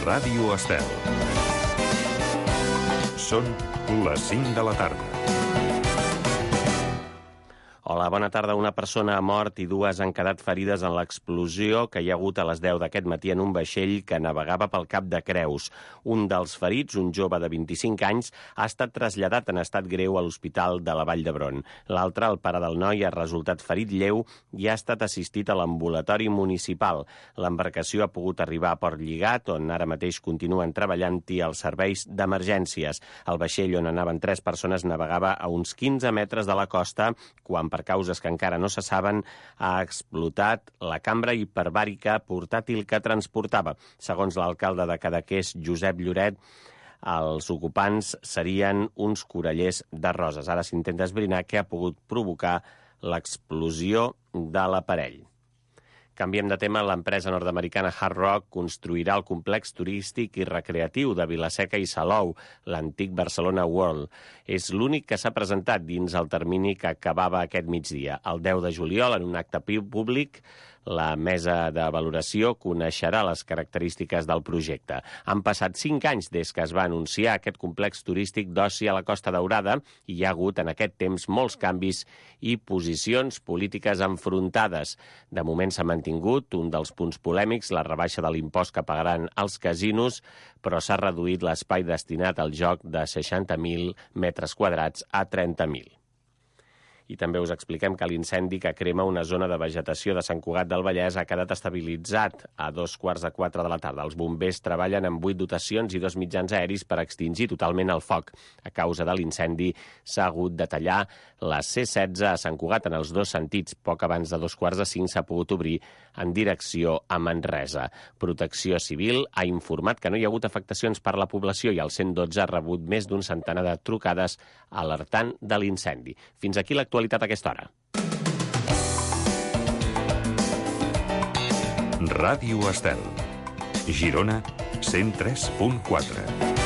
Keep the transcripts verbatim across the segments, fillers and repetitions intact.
Ràdio Estel. Són les cinc de la tarda. Hola, bona tarda. Una persona ha mort i dues han quedat ferides en l'explosió que hi ha hagut a les deu d'aquest matí en un vaixell que navegava pel Cap de Creus. Un dels ferits, un jove de vint-i-cinc anys, ha estat traslladat en estat greu a l'Hospital de la Vall d'Hebron. L'altre, el pare del noi, ha resultat ferit lleu i ha estat assistit a l'ambulatori municipal. L'embarcació ha pogut arribar a Port Lligat, on ara mateix continuen treballant-hi els serveis d'emergències. El vaixell on anaven tres persones navegava a uns quinze metres de la costa quan, per causes que encara no se saben, ha explotat la cambra hiperbàrica portàtil que transportava. Segons l'alcalde de Cadaqués, Josep Lloret, els ocupants serien uns corallers de roses. Ara s'intenta esbrinar què ha pogut provocar l'explosió de l'aparell. Canviem de tema. L'empresa nord-americana Hard Rock construirà el complex turístic i recreatiu de Vila-seca i Salou, l'antic Barcelona World. És l'únic que s'ha presentat dins el termini que acabava aquest migdia. El deu de juliol, en un acte públic, la mesa de valoració coneixerà les característiques del projecte. Han passat cinc anys des que es va anunciar aquest complex turístic d'oci a la Costa Daurada i hi ha hagut en aquest temps molts canvis i posicions polítiques enfrontades. De moment s'ha mantingut un dels punts polèmics, la rebaixa de l'impost que pagaran els casinos, però s'ha reduït l'espai destinat al joc de seixanta mil metres quadrats a trenta mil. I també us expliquem que l'incendi que crema una zona de vegetació de Sant Cugat del Vallès ha quedat estabilitzat a dos quarts de quatre de la tarda. Els bombers treballen amb vuit dotacions i dos mitjans aeris per extingir totalment el foc. A causa de l'incendi s'ha hagut de tallar la C setze a Sant Cugat en els dos sentits. Poc abans de dos quarts de cinc s'ha pogut obrir en direcció a Manresa. Protecció Civil ha informat que no hi ha hagut afectacions per la població i el cent dotze ha rebut més d'un centenar de trucades alertant de l'incendi. Fins aquí l'actualitat a aquesta hora. Ràdio Estel. Girona, cent tres punt quatre.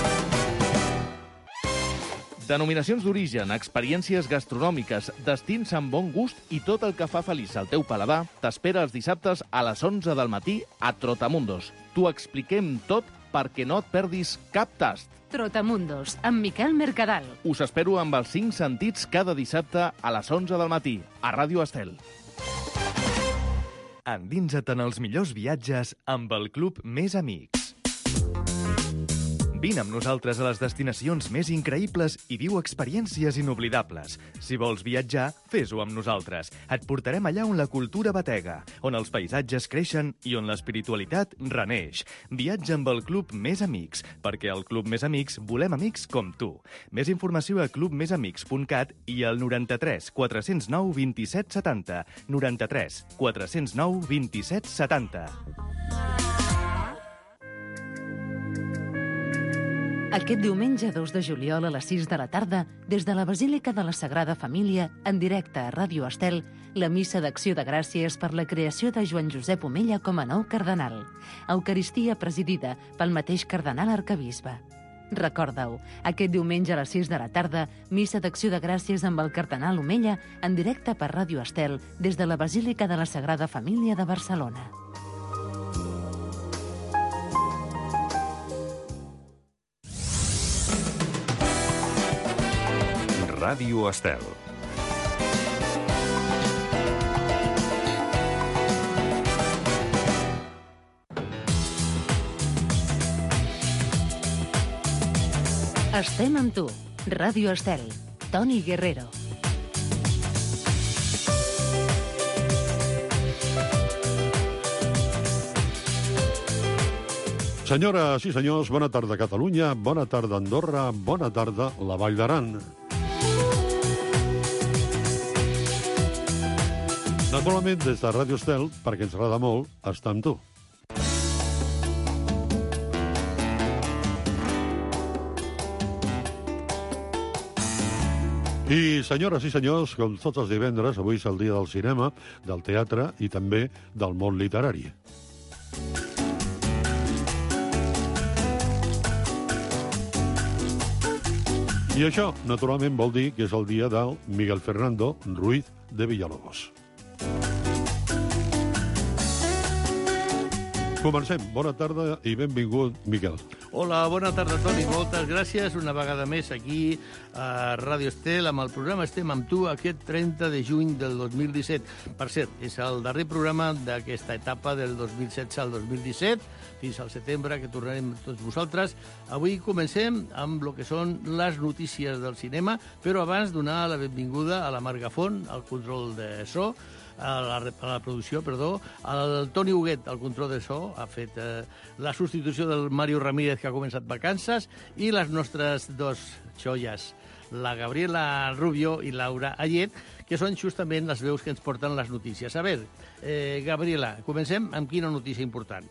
Denominacions d'origen, experiències gastronòmiques, destins amb bon gust i tot el que fa feliç al teu paladar t'espera els dissabtes a les onze del matí a Trotamundos. T'ho expliquem tot perquè no et perdis cap tast. Trotamundos, amb Miquel Mercadal. Us espero amb els cinc sentits cada dissabte a les onze del matí, a Ràdio Estel. Endinsa't en els millors viatges amb el Club Més Amics. Vine amb nosaltres a les destinacions més increïbles i viu experiències inoblidables. Si vols viatjar, fes-ho amb nosaltres. Et portarem allà on la cultura batega, on els paisatges creixen i on l'espiritualitat reneix. Viatja amb el Club Més Amics, perquè al Club Més Amics volem amics com tu. Més informació a club més amics punt cat i al noranta-tres quatre zero nou vint-i-set setanta. noranta-tres quatre zero nou vint-i-set setanta. Aquest diumenge dos de juliol a les sis de la tarda, des de la Basílica de la Sagrada Família, en directe a Ràdio Estel, la missa d'acció de gràcies per la creació de Joan Josep Omella com a nou cardenal. Eucaristia presidida pel mateix cardenal arquebisbe. Recorda-ho, aquest diumenge a les sis de la tarda, missa d'acció de gràcies amb el cardenal Omella, en directe per Ràdio Estel, des de la Basílica de la Sagrada Família de Barcelona. Ràdio Estel. Estem amb tu. Ràdio Estel. Toni Guerrero. Senyores i senyors, bona tarda Catalunya, bona tarda Andorra, bona tarda la Vall d'Aran. Naturalment, des de Ràdio Estel, perquè ens agrada molt, estar amb tu. I, senyores i senyors, com tots els divendres, avui és el dia del cinema, del teatre i també del món literari. I això, naturalment, vol dir que és el dia del Miguel Fernando Ruiz de Villalobos. Comencem. Bona tarda i benvingut, Miquel. Hola, bona tarda, Toni. Moltes gràcies. Una vegada més aquí a Ràdio Estel. Amb el programa Estem amb tu aquest trenta de juny del dos mil disset. Per cert, és el darrer programa d'aquesta etapa del dos mil setze al dos mil disset, fins al setembre, que tornarem tots vosaltres. Avui comencem amb el que són les notícies del cinema, però abans donar la benvinguda a la Marga Font, al control de so, a la, a la producció, perdó, el Toni Huguet, al control de so, ha fet eh, la substitució del Mario Ramírez, que ha començat vacances, i les nostres dos xolles, la Gabriela Rubio i Laura Ayet, que són justament les veus que ens porten les notícies. A veure, eh, Gabriela, comencem amb quina notícia important.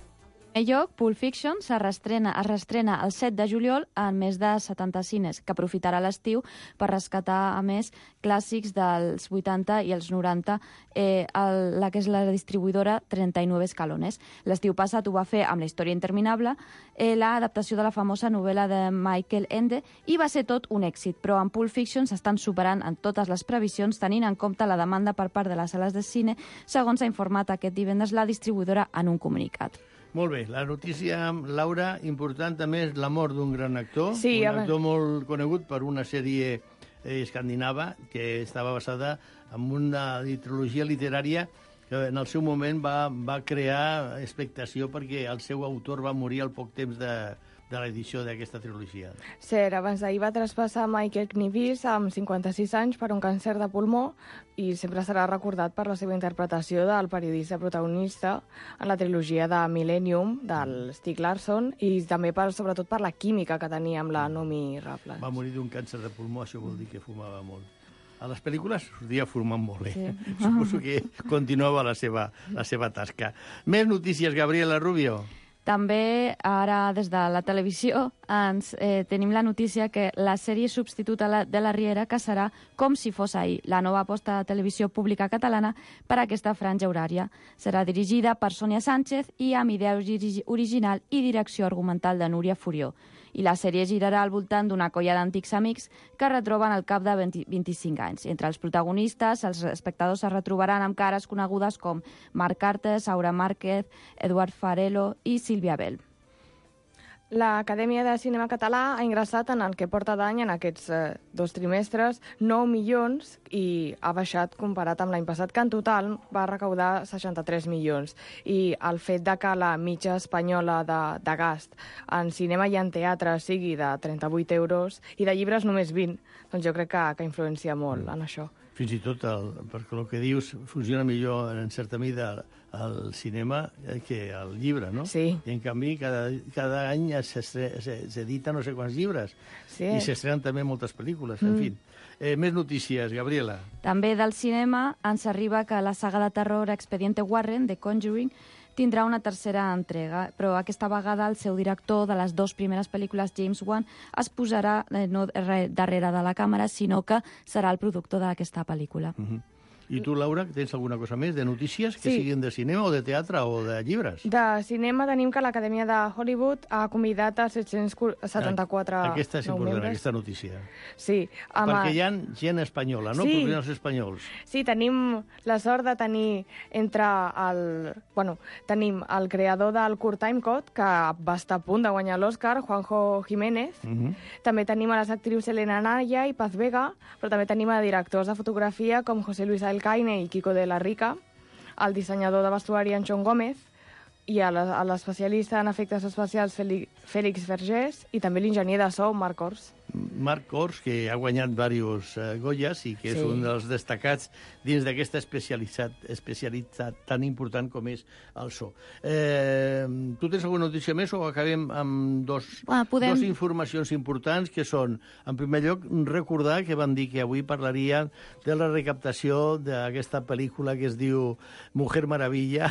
En primer lloc, Pulp Fiction es reestrena, es reestrena el set de juliol en més de setanta cines, que aprofitarà l'estiu per rescatar, a més, clàssics dels vuitanta i els noranta, eh, el, la que és la distribuïdora trenta i nueve Escalones. L'estiu passat ho va fer amb La història interminable, eh, l'adaptació de la famosa novel·la de Michael Ende, i va ser tot un èxit, però en Pulp Fiction s'estan superant en totes les previsions, tenint en compte la demanda per part de les sales de cine, segons ha informat aquest divendres la distribuïdora en un comunicat. Molt bé, la notícia, Laura, important també és la mort d'un gran actor, sí, un actor molt conegut per una sèrie eh, escandinava que estava basada en una trilogia literària que en el seu moment va, va crear expectació perquè el seu autor va morir al poc temps de, de l'edició d'aquesta trilogia. Cert, abans d'ahir va traspassar Michael Knivis amb cinquanta-sis anys per un càncer de pulmó i sempre serà recordat per la seva interpretació del periodista protagonista en la trilogia de Millennium del Stieg Larsson i també per, sobretot per la química que tenia amb la Noomi Rapace. Va morir d'un càncer de pulmó, això vol dir que fumava molt. A les pel·lícules sortia fumant molt bé. Sí. Suposo que continuava la seva, la seva tasca. Més notícies, Gabriela Rubio. També, ara, des de la televisió, ens eh, tenim la notícia que la sèrie substituta de la Riera, que serà Com si fos ahir, la nova aposta de televisió pública catalana per a aquesta franja horària. Serà dirigida per Sònia Sánchez i amb idea original i direcció argumental de Núria Furió. I la sèrie girarà al voltant d'una colla d'antics amics que retroben al cap de vint, vint-i-cinc anys. Entre els protagonistes, els espectadors es retrobaran amb cares conegudes com Marc Cartes, Aura Márquez, Eduard Farelo i Sílvia Bell. L'Acadèmia de Cinema Català ha ingressat en el que porta d'any en aquests eh, dos trimestres nou milions i ha baixat comparat amb l'any passat, que en total va recaudar seixanta-tres milions. I el fet de que la mitja espanyola de, de gast en cinema i en teatre sigui de trenta-vuit euros i de llibres només vint, doncs jo crec que, que influencia molt mm. en això. Fins i tot, el, perquè el que dius, funciona millor en certa mida el cinema que el llibre, no? Sí. I en canvi, cada, cada any s'editen no sé quants llibres. Sí. I s'estrenen també moltes pel·lícules, en mm. fi. Eh, més notícies, Gabriela. També del cinema ens arriba que la saga de terror Expediente Warren, de Conjuring, tindrà una tercera entrega, però aquesta vegada el seu director de les dues primeres pel·lícules, James Wan, es posarà eh, no darrere de la càmera, sinó que serà el productor d'aquesta pel·lícula. Uh-huh. I tu, Laura, tens alguna cosa més de notícies que sí. siguin de cinema o de teatre o de llibres? De cinema tenim que l'Acadèmia de Hollywood ha convidat a set-cents setanta-quatre Aquesta és important, membres. aquesta notícia. Sí. Amb Perquè hi ha gent espanyola, no? Sí. Professionals espanyols. Sí, tenim la sort de tenir entre el... Bueno, tenim el creador del Curt Time Code, que va estar a punt de guanyar l'Oscar, Juanjo Jiménez. Uh-huh. També tenim a les actrius Elena Naya i Paz Vega, però també tenim a directors de fotografia com José Luis Alcaine i Kiko de la Rica, el dissenyador de vestuari Anxon Gómez i a l'especialista en efectes especials Félix Vergés i també l'enginyer de so Marc Ors. Marc Ors, que ha guanyat diversos uh, Goyas i que sí. és un dels destacats dins d'aquesta especialitat, especialitat tan important com és el so. Eh, tu tens alguna notícia més o acabem amb dos, ah, podem... dos informacions importants que són, en primer lloc, recordar que van dir que avui parlaria de la recaptació d'aquesta pel·lícula que es diu Mujer Maravilla.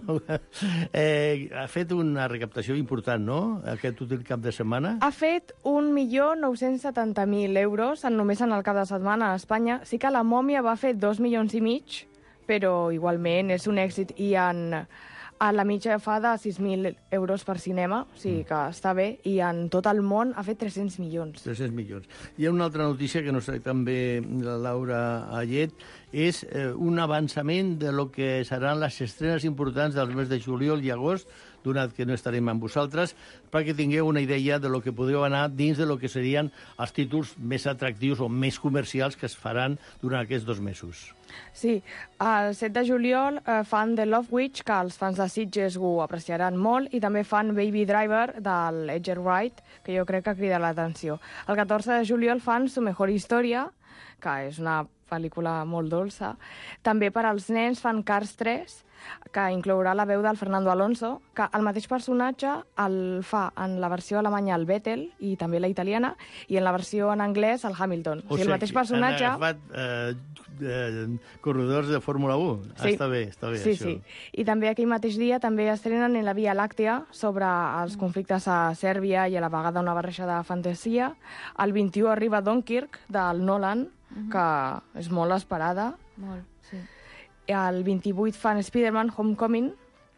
eh, ha fet una recaptació important, no?, aquest últim cap de setmana. Ha fet un milió nou-cents setanta mil euros en, només en el cap de setmana a Espanya. Sí que la Mòmia va fer dos milions i mig, però igualment és un èxit. I en, A la mitja fa de sis mil euros per cinema, o sigui que està bé, i en tot el món ha fet tres-cents milions. tres-cents milions. Hi ha una altra notícia que nos trae també la Laura Ayet, és eh, un avançament de lo que seran les estrenes importants dels mesos de juliol i agost, donat que no estarem amb vosaltres, perquè tingueu una idea de lo que podeu anar dins de lo que serien els títols més atractius o més comercials que es faran durant aquests dos mesos. Sí, el set de juliol eh, fan The Love Witch, que els fans de Sitges ho apreciaran molt, i també fan Baby Driver, del Edgar Wright, que jo crec que crida l'atenció. El catorze de juliol fan Su Mejor Historia, que és una pel·lícula molt dolça. També per als nens fan Cars tres, que inclourà la veu del Fernando Alonso, que el mateix personatge el fa en la versió alemanya el Vettel i també la italiana, i en la versió en anglès el Hamilton. O, o sigui, el mateix personatge... Han agafat eh, eh, corredors de Fórmula u. Ah, sí. Està bé, està bé, sí, això. Sí. I també aquell mateix dia també estrenen en la Via Làctea sobre els conflictes a Sèrbia i a la vegada una barreja de fantasia. El vint-i-u arriba Dunkirk, del Nolan, uh-huh. que és molt esperada. Molt, sí. El vint-i-vuit fan Spider-Man Homecoming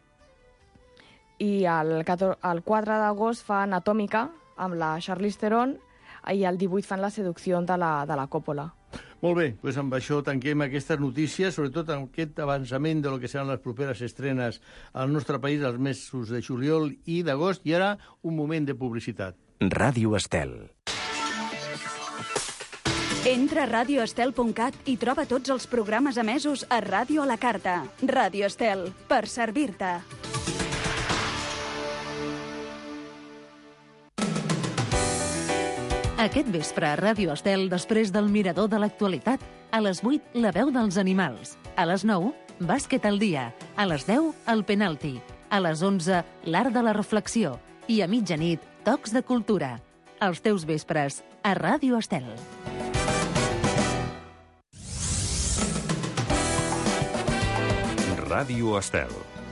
i el, el quatre d'agost fan Atòmica amb la Charlize Theron i el divuit fan La seducció de la, de la Coppola. Molt bé, doncs amb això tanquem aquestes notícies, sobretot amb aquest avançament de lo que seran les properes estrenes al nostre país els mesos de juliol i d'agost, i ara un moment de publicitat. Ràdio Estel. Entra a radio estel punt cat i troba tots els programes emesos a Ràdio a la Carta. Ràdio Estel, per servir-te. Aquest vespre a Ràdio Estel, després del Mirador de l'actualitat, a les vuit, La veu dels animals. A les nou, Bàsquet al dia. A les deu, El penalti. A les onze, L'art de la reflexió. I a mitjanit, Tocs de cultura. Els teus vespres, a Ràdio Estel. Ràdio Estel.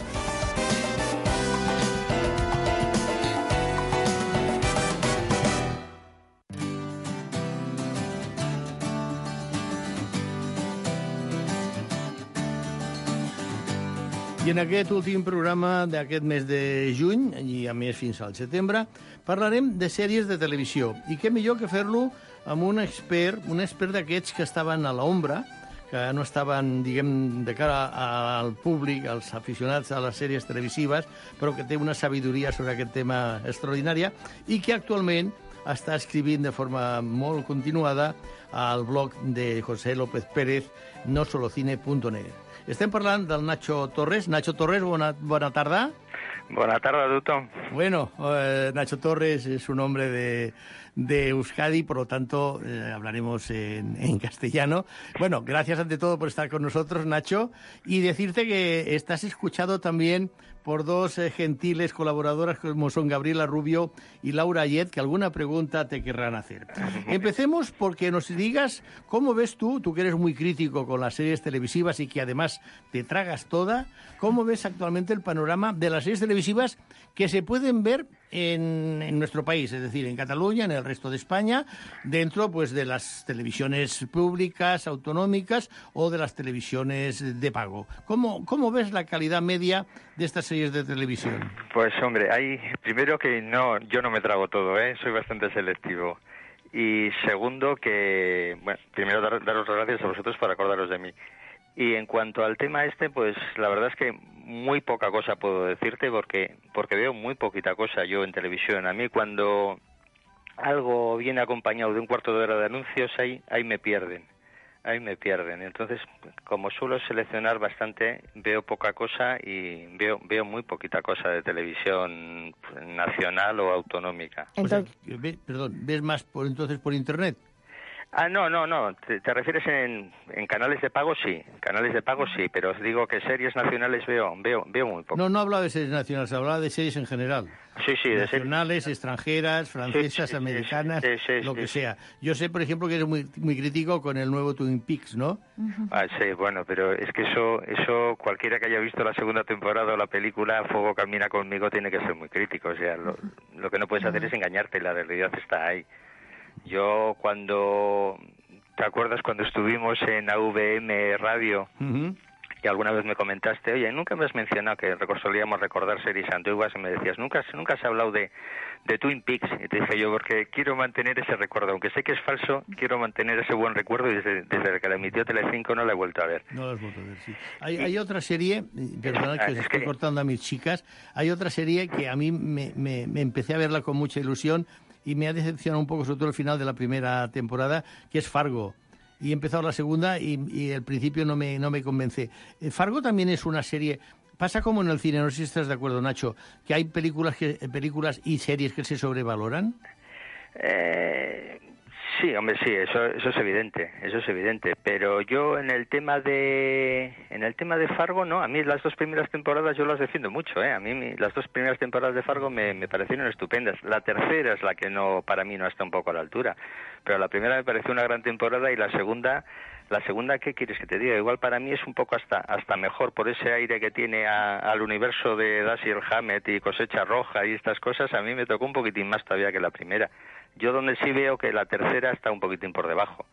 I en aquest últim programa d'aquest mes de juny, i a més fins al setembre, parlarem de sèries de televisió. I què millor que fer-lo amb un expert, un expert d'aquests que estaven a l'ombra, que no estaven, diguem, de cara al públic, als aficionats a les sèries televisives, però que té una sabidoria sobre aquest tema extraordinària i que actualment està escrivint de forma molt continuada al blog de José López Pérez, no solo cine punto net. Estem parlant del Nacho Torres. Nacho Torres, bona, bona tarda. Bona tarda a tothom. Bueno, eh, Nacho Torres es un hombre de, de Euskadi, por lo tanto eh, hablaremos en, en castellano. Bueno, gracias ante todo por estar con nosotros, Nacho, y decirte que estás escuchado también por dos eh, gentiles colaboradoras como son Gabriela Rubio y Laura Ayet, que alguna pregunta te querrán hacer. Empecemos porque nos digas cómo ves tú, tú que eres muy crítico con las series televisivas y que además te tragas toda, cómo ves actualmente el panorama de las series televisivas que se pueden ver en, en nuestro país, es decir, en Cataluña, en el resto de España, dentro pues de las televisiones públicas, autonómicas o de las televisiones de pago. ¿Cómo, cómo ves la calidad media de estas series de televisión? Pues hombre, hay primero que no, yo no me trago todo, ¿eh? Soy bastante selectivo. Y segundo que, bueno, primero dar, daros las gracias a vosotros por acordaros de mí. Y en cuanto al tema este, pues la verdad es que muy poca cosa puedo decirte porque porque veo muy poquita cosa yo en televisión. A mí cuando algo viene acompañado de un cuarto de hora de anuncios, ahí ahí me pierden, ahí me pierden. Entonces, como suelo seleccionar bastante, veo poca cosa y veo veo muy poquita cosa de televisión nacional o autonómica. Entonces, o sea, ve, perdón, ¿ves más por entonces por internet? Ah, no, no, no. ¿Te, te refieres en, en canales de pago? Sí. Canales de pago sí, pero os digo que series nacionales veo veo veo muy poco. No, no hablaba de series nacionales, hablaba de series en general. Sí, sí. De nacionales, series extranjeras, francesas, sí, sí, americanas, sí, sí, sí, lo que sí, sea. Yo sé, por ejemplo, que eres muy muy crítico con el nuevo Twin Peaks, ¿no? Uh-huh. Ah, sí, bueno, pero es que eso eso cualquiera que haya visto la segunda temporada o la película Fuego camina conmigo tiene que ser muy crítico. O sea, lo, lo que no puedes hacer uh-huh. es engañarte, la realidad está ahí. Yo cuando... ¿Te acuerdas cuando estuvimos en A V M Radio? Uh-huh. Y alguna vez me comentaste, oye, nunca me has mencionado que solíamos recordar series antiguas, y me decías, nunca, nunca has hablado de, de Twin Peaks. Y te dije yo, porque quiero mantener ese recuerdo, aunque sé que es falso, quiero mantener ese buen recuerdo, y desde, desde que la emitió Telecinco no la he vuelto a ver. No la has vuelto a ver, sí. Hay, hay otra serie, perdona que os estoy que... cortando a mis chicas, hay otra serie que a mí me, me, me empecé a verla con mucha ilusión y me ha decepcionado un poco, sobre todo el final de la primera temporada, que es Fargo. Y he empezado la segunda y, y el principio no me, no me convence. Fargo también es una serie... Pasa como en el cine, no sé si estás de acuerdo, Nacho, que hay películas que películas y series que se sobrevaloran. Eh, sí, hombre, sí, eso, eso es evidente, eso es evidente. Pero yo en el tema de en el tema de Fargo, no, a mí las dos primeras temporadas yo las defiendo mucho, ¿eh? A mí mi, las dos primeras temporadas de Fargo me, me parecieron estupendas. La tercera es la que no, para mí no está un poco a la altura. Pero la primera me pareció una gran temporada y la segunda... La segunda, ¿qué quieres que te diga? Igual para mí es un poco hasta hasta mejor por ese aire que tiene a, al universo de Dashiell Hammett y Cosecha Roja y estas cosas. A mí me tocó un poquitín más todavía que la primera. Yo donde sí veo que la tercera está un poquitín por debajo.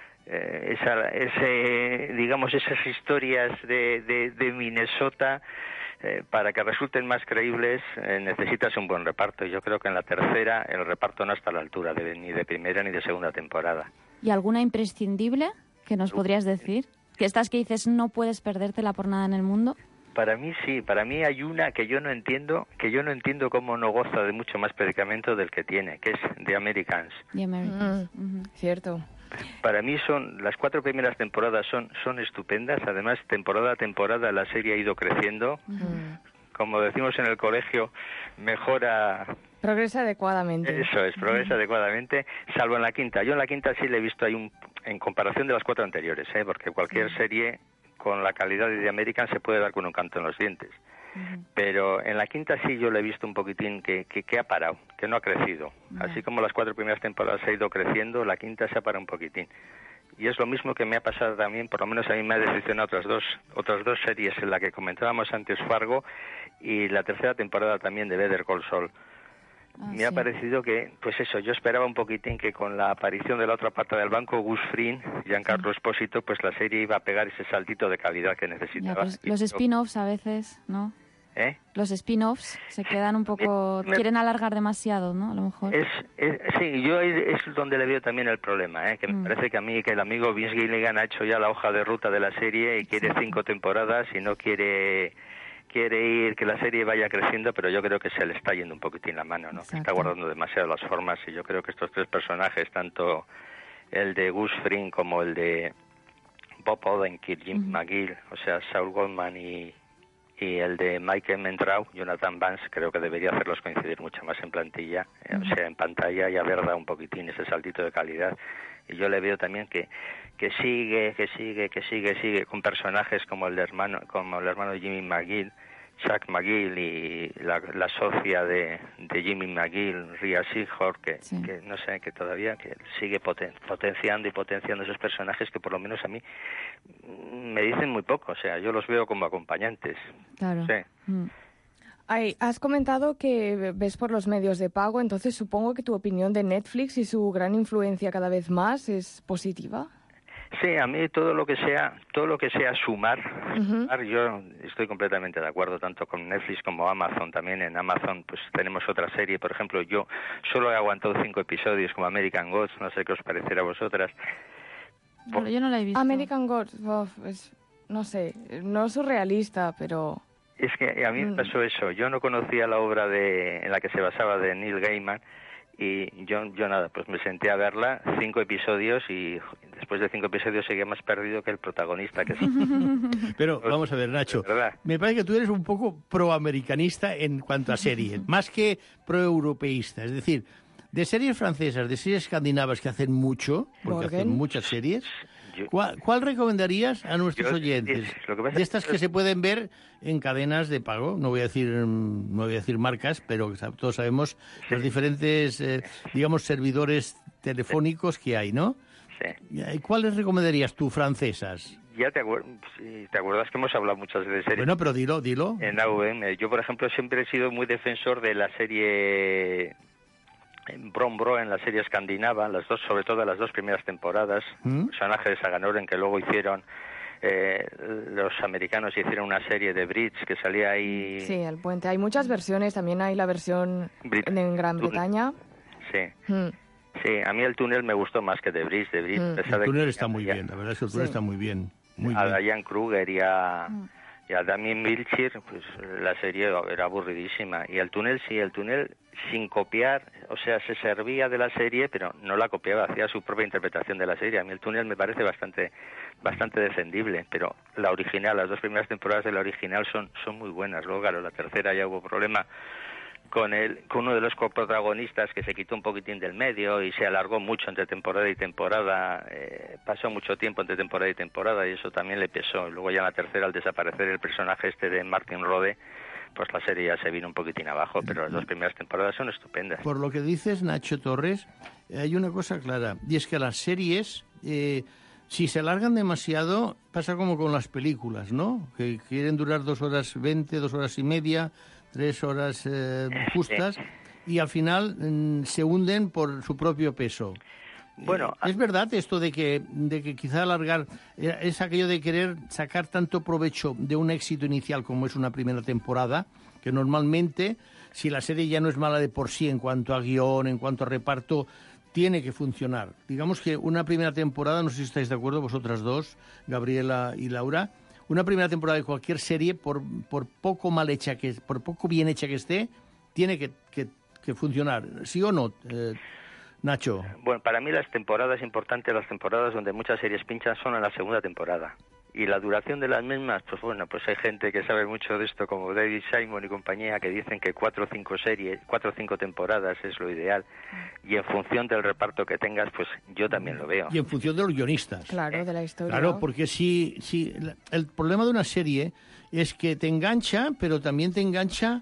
Eh, esa, ese, digamos, esas historias de, de, de Minnesota, eh, para que resulten más creíbles, eh, necesitas un buen reparto. Y yo creo que en la tercera el reparto no está a la altura de, ni de primera ni de segunda temporada. ¿Y alguna imprescindible que nos podrías decir? ¿Que estas que dices no puedes perdértela por nada en el mundo? Para mí sí, para mí hay una que yo no entiendo, que yo no entiendo cómo no goza de mucho más predicamento del que tiene, que es The Americans. The Americans. Mm, uh-huh. Cierto. Para mí son las cuatro primeras temporadas son son estupendas, además temporada a temporada la serie ha ido creciendo. Uh-huh. Como decimos en el colegio, mejora... Progresa adecuadamente. Eso es, progresa uh-huh. adecuadamente, salvo en la quinta. Yo en la quinta sí le he visto ahí un... en comparación de las cuatro anteriores, ¿eh? Porque cualquier sí. serie con la calidad de The American se puede dar con un canto en los dientes. Uh-huh. Pero en la quinta sí yo le he visto un poquitín que, que, que ha parado, que no ha crecido. Uh-huh. Así como las cuatro primeras temporadas ha ido creciendo, la quinta se ha parado un poquitín. Y es lo mismo que me ha pasado también, por lo menos a mí me ha decepcionado otras dos, otras dos series, en la que comentábamos antes, Fargo, y la tercera temporada también de Better Call Saul. Ah, me sí. ha parecido que, pues eso, yo esperaba un poquitín que con la aparición de la otra pata del banco, Gus Fring, Giancarlo sí. Espósito, pues la serie iba a pegar ese saltito de calidad que necesitaba. Ya, los spin-offs a veces, ¿no? ¿Eh? Los spin-offs se quedan un poco... Me, me, quieren alargar demasiado, ¿no? A lo mejor. Es, es, sí, yo es donde le veo también el problema, ¿eh? Que mm. me parece que a mí, que el amigo Vince Gilligan ha hecho ya la hoja de ruta de la serie y quiere sí. cinco temporadas y no quiere... quiere ir que la serie vaya creciendo, pero yo creo que se le está yendo un poquitín la mano, ¿no? Que está guardando demasiado las formas, y yo creo que estos tres personajes, tanto el de Gus Fring como el de Bob Odenkirk, Jim uh-huh. McGill, o sea, Saul Goldman y, y el de Michael Mendrau, Jonathan Vance, creo que debería hacerlos coincidir mucho más en plantilla, uh-huh. o sea, en pantalla, y haber dado un poquitín ese saltito de calidad. Y yo le veo también que que sigue, que sigue, que sigue, sigue con personajes como el de hermano, como el hermano de Jimmy McGill, Chuck McGill, y la, la socia de, de Jimmy McGill, Rhea Seehorn, que, sí. que no sé, que todavía que sigue poten, potenciando y potenciando esos personajes que por lo menos a mí me dicen muy poco, o sea, yo los veo como acompañantes. Claro. Sí. Mm. Ay, has comentado que ves por los medios de pago, entonces supongo que tu opinión de Netflix y su gran influencia cada vez más es positiva. Sí, a mí todo lo que sea, todo lo que sea sumar, uh-huh. sumar, yo estoy completamente de acuerdo, tanto con Netflix como Amazon. También en Amazon pues tenemos otra serie, por ejemplo, yo solo he aguantado cinco episodios como American Gods, no sé qué os parecerá a vosotras. Por... Yo no la he visto. American Gods, oh, es, no sé, no es surrealista, pero... Es que a mí me pasó eso, yo no conocía la obra de en la que se basaba de Neil Gaiman, y yo, yo nada, pues me senté a verla, cinco episodios, y después de cinco episodios seguía más perdido que el protagonista. Que sí. Pero vamos a ver, Nacho, me parece que tú eres un poco proamericanista en cuanto a series, más que proeuropeísta. Es decir, de series francesas, de series escandinavas que hacen mucho, porque Morgan. hacen muchas series... Yo, ¿Cuál, ¿Cuál recomendarías a nuestros yo, oyentes? Es, lo que pasa de estas es que se pueden ver en cadenas de pago, no voy a decir no voy a decir marcas, pero todos sabemos sí. los diferentes, eh, digamos, servidores telefónicos que hay, ¿no? Sí. ¿Cuáles recomendarías tú, francesas? Ya te, acuer sí, te acuerdas que hemos hablado muchas veces de series. Bueno, pero dilo, dilo. En A V M. Yo, por ejemplo, siempre he sido muy defensor de la serie... Brom Bro, en la serie escandinava, las dos, sobre todo las dos primeras temporadas, ¿Mm? personaje de Sagan Oren que luego hicieron eh, los americanos hicieron una serie de Bridge que salía ahí... Sí, el puente. Hay muchas versiones, también hay la versión Brit en Gran Bretaña. Sí. Mm. Sí, a mí el túnel me gustó más que The Bridge. The Bridge Mm. El túnel que está muy bien, la verdad es que el túnel Sí. está muy bien. Muy a bien. Diane Kruger y a, Mm. y a Damien Milchier, pues la serie era aburridísima. Y el túnel, sí, el túnel sin copiar, o sea, se servía de la serie, pero no la copiaba, hacía su propia interpretación de la serie. A mí el túnel me parece bastante bastante defendible, pero la original, las dos primeras temporadas de la original son, son muy buenas. Luego, claro, la tercera ya hubo problema con el, con uno de los coprotagonistas que se quitó un poquitín del medio y se alargó mucho entre temporada y temporada, eh, pasó mucho tiempo entre temporada y temporada y eso también le pesó. Luego ya en la tercera, al desaparecer el personaje este de Martin Rode, pues la serie ya se vino un poquitín abajo, pero las dos primeras temporadas son estupendas. Por lo que dices, Nacho Torres, hay una cosa clara, y es que las series, eh, si se alargan demasiado, pasa como con las películas, ¿no? Que quieren durar dos horas veinte, dos horas y media, tres horas eh, justas, y al final mm, se hunden por su propio peso. Bueno, ¿Es verdad esto de que, de que quizá alargar eh, es aquello de querer sacar tanto provecho de un éxito inicial como es una primera temporada, que normalmente, si la serie ya no es mala de por sí en cuanto a guión, en cuanto a reparto, tiene que funcionar? Digamos que una primera temporada, no sé si estáis de acuerdo vosotras dos, Gabriela y Laura, una primera temporada de cualquier serie, por, por poco mal hecha que por poco bien hecha que esté, tiene que, que, que funcionar, ¿sí o no? Eh, Nacho. Bueno, para mí las temporadas importantes, las temporadas donde muchas series pinchan son en la segunda temporada. Y la duración de las mismas, pues bueno, pues hay gente que sabe mucho de esto, como David Simon y compañía, que dicen que cuatro o cinco series, cuatro o cinco temporadas es lo ideal. Y en función del reparto que tengas, pues yo también lo veo. Y en función de los guionistas. Claro, de la historia. Claro, porque si, si el problema de una serie es que te engancha, pero también te engancha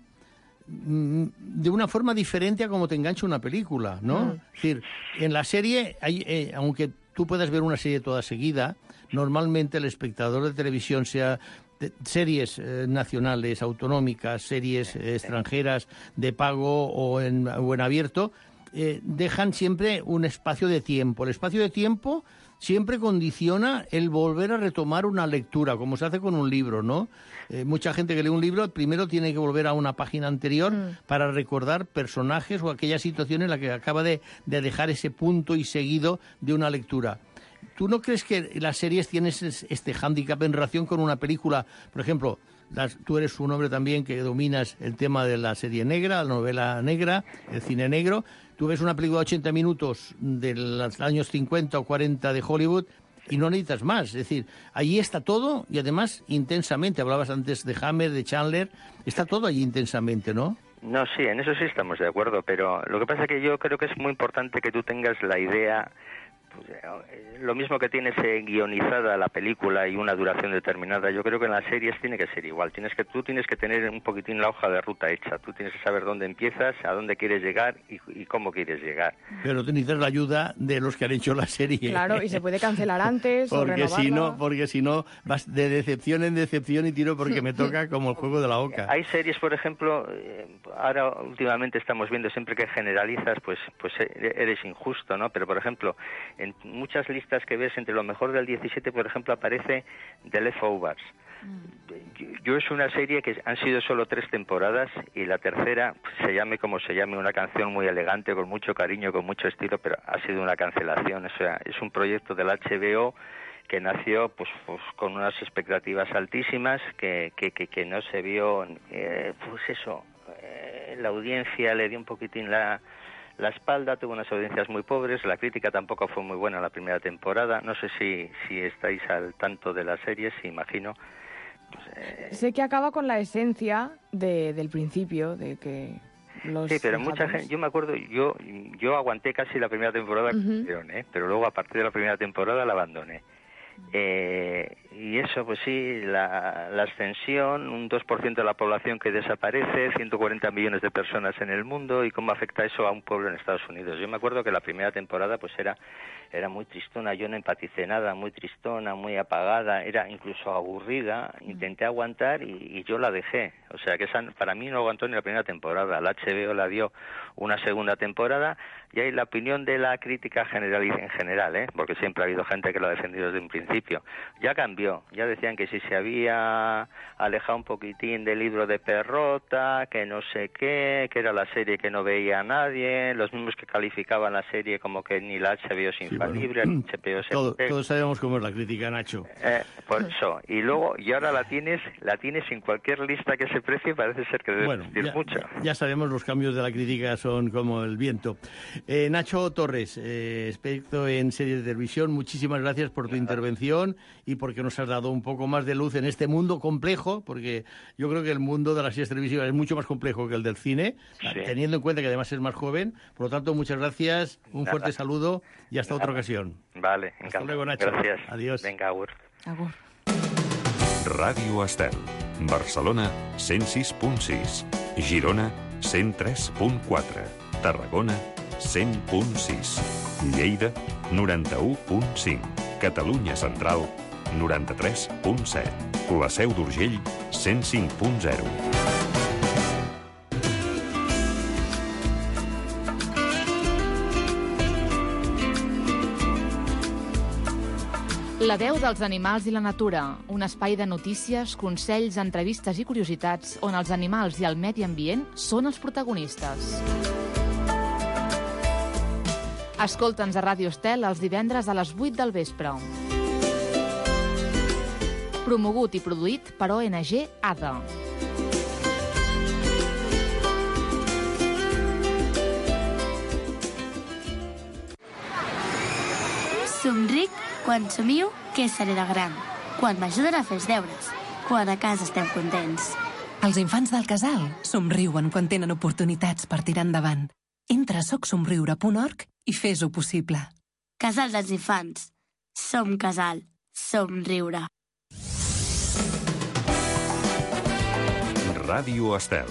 de una forma diferente a como te engancha una película, ¿no? Mm. Es decir, en la serie, hay, eh, aunque tú puedas ver una serie toda seguida, normalmente el espectador de televisión, sea de series eh, nacionales, autonómicas, series eh, extranjeras de pago o en, o en abierto, eh, dejan siempre un espacio de tiempo. El espacio de tiempo siempre condiciona el volver a retomar una lectura, como se hace con un libro, ¿no? Eh, mucha gente que lee un libro primero tiene que volver a una página anterior mm. para recordar personajes o aquella situación en la que acaba de, de dejar ese punto y seguido de una lectura. ¿Tú no crees que las series tienen este hándicap en relación con una película? Por ejemplo, las, tú eres un hombre también que dominas el tema de la serie negra, la novela negra, el cine negro. Tú ves una película de ochenta minutos de los años cincuenta o cuarenta de Hollywood y no necesitas más. Es decir, allí está todo y además intensamente. Hablabas antes de Hammer, de Chandler. Está todo allí intensamente, ¿no? No, sí, en eso sí estamos de acuerdo, pero lo que pasa es que yo creo que es muy importante que tú tengas la idea. Pues, lo mismo que tienes eh, guionizada la película y una duración determinada, yo creo que en las series tiene que ser igual. Tienes que tú tienes que tener un poquitín la hoja de ruta hecha. Tú tienes que saber dónde empiezas, a dónde quieres llegar y, y cómo quieres llegar. Pero necesitas la ayuda de los que han hecho la serie. Claro, y se puede cancelar antes o porque renovarla. si no, porque si no vas de decepción en decepción y tiro porque me toca como el juego de la oca. Hay series, por ejemplo, eh, ahora últimamente estamos viendo siempre que generalizas, pues pues eres injusto, ¿no? Pero por ejemplo, en muchas listas que ves entre lo mejor del diecisiete, por ejemplo, aparece The Leftovers. Mm. Yo es una serie que han sido solo tres temporadas y la tercera, pues, se llame como se llame, una canción muy elegante, con mucho cariño, con mucho estilo, pero ha sido una cancelación. O sea, es un proyecto del H B O que nació pues, pues con unas expectativas altísimas, que, que, que, que no se vio, eh, pues eso, eh, la audiencia le dio un poquitín la... La espalda, tuvo unas audiencias muy pobres, la crítica tampoco fue muy buena en la primera temporada. No sé si, si estáis al tanto de las series, imagino. Pues, eh... Sé que acaba con la esencia de, del principio, de que los... Sí, pero mucha gente, yo me acuerdo, yo yo aguanté casi la primera temporada, uh-huh. ¿eh? Pero luego a partir de la primera temporada la abandoné. Eh, y eso, pues sí, la, la ascensión, un dos por ciento de la población que desaparece, ciento cuarenta millones de personas en el mundo, y cómo afecta eso a un pueblo en Estados Unidos. Yo me acuerdo que la primera temporada pues era era muy tristona, yo no empaticé nada, muy tristona, muy apagada, era incluso aburrida, intenté aguantar y, y yo la dejé. O sea que esa, para mí no aguantó ni la primera temporada. La H B O la dio una segunda temporada y hay la opinión de la crítica general en general, ¿eh? Porque siempre ha habido gente que lo ha defendido desde un principio. Ya cambió cambió. Ya decían que si se había alejado un poquitín del libro de Perrota, que no sé qué, que era la serie que no veía a nadie, los mismos que calificaban la serie como que ni la H B O es infalible, sí, bueno, el H B O se Todo, todos sabemos cómo es la crítica, Nacho. Eh, por eso. Y luego, y ahora la tienes, la tienes en cualquier lista que se precie, parece ser que debe bueno, decir ya, mucho. Ya sabemos, los cambios de la crítica son como el viento. Eh, Nacho Torres, eh, experto en series de televisión, muchísimas gracias por tu intervención y porque nos has dado un poco más de luz en este mundo complejo, porque yo creo que el mundo de las series televisivas es mucho más complejo que el del cine, sí, teniendo en cuenta que además es más joven. Por lo tanto, muchas gracias, un Nada. fuerte saludo y hasta Nada. otra ocasión. Vale, encantado. Hasta luego, Nacho. Gracias. Adiós. Venga, agur. Agur. Ràdio Estel, Barcelona, cent sis punt sis, Girona, cent tres punt quatre, Tarragona, cent punt sis, Lleida, noranta-u punt cinc, Catalunya Central, noranta-tres punt set, la Seu d'Urgell, cent cinc punt zero. La veu dels animals i la natura, un espai de notícies, consells, entrevistes i curiositats on els animals i el medi ambient són els protagonistes. Escolta'ns a Ràdio Estel els divendres a les vuit del vespre. Promogut i produït per O N G A D A. Somric quan somio que seré de gran, quan m'ajuden a fer els deures, quan a casa estem contents. Els infants del casal somriuen quan tenen oportunitats per tirar endavant. Entra a soc somriure punt org i fes-ho possible. Casal dels infants. Som casal. Somriure. Ràdio Estel.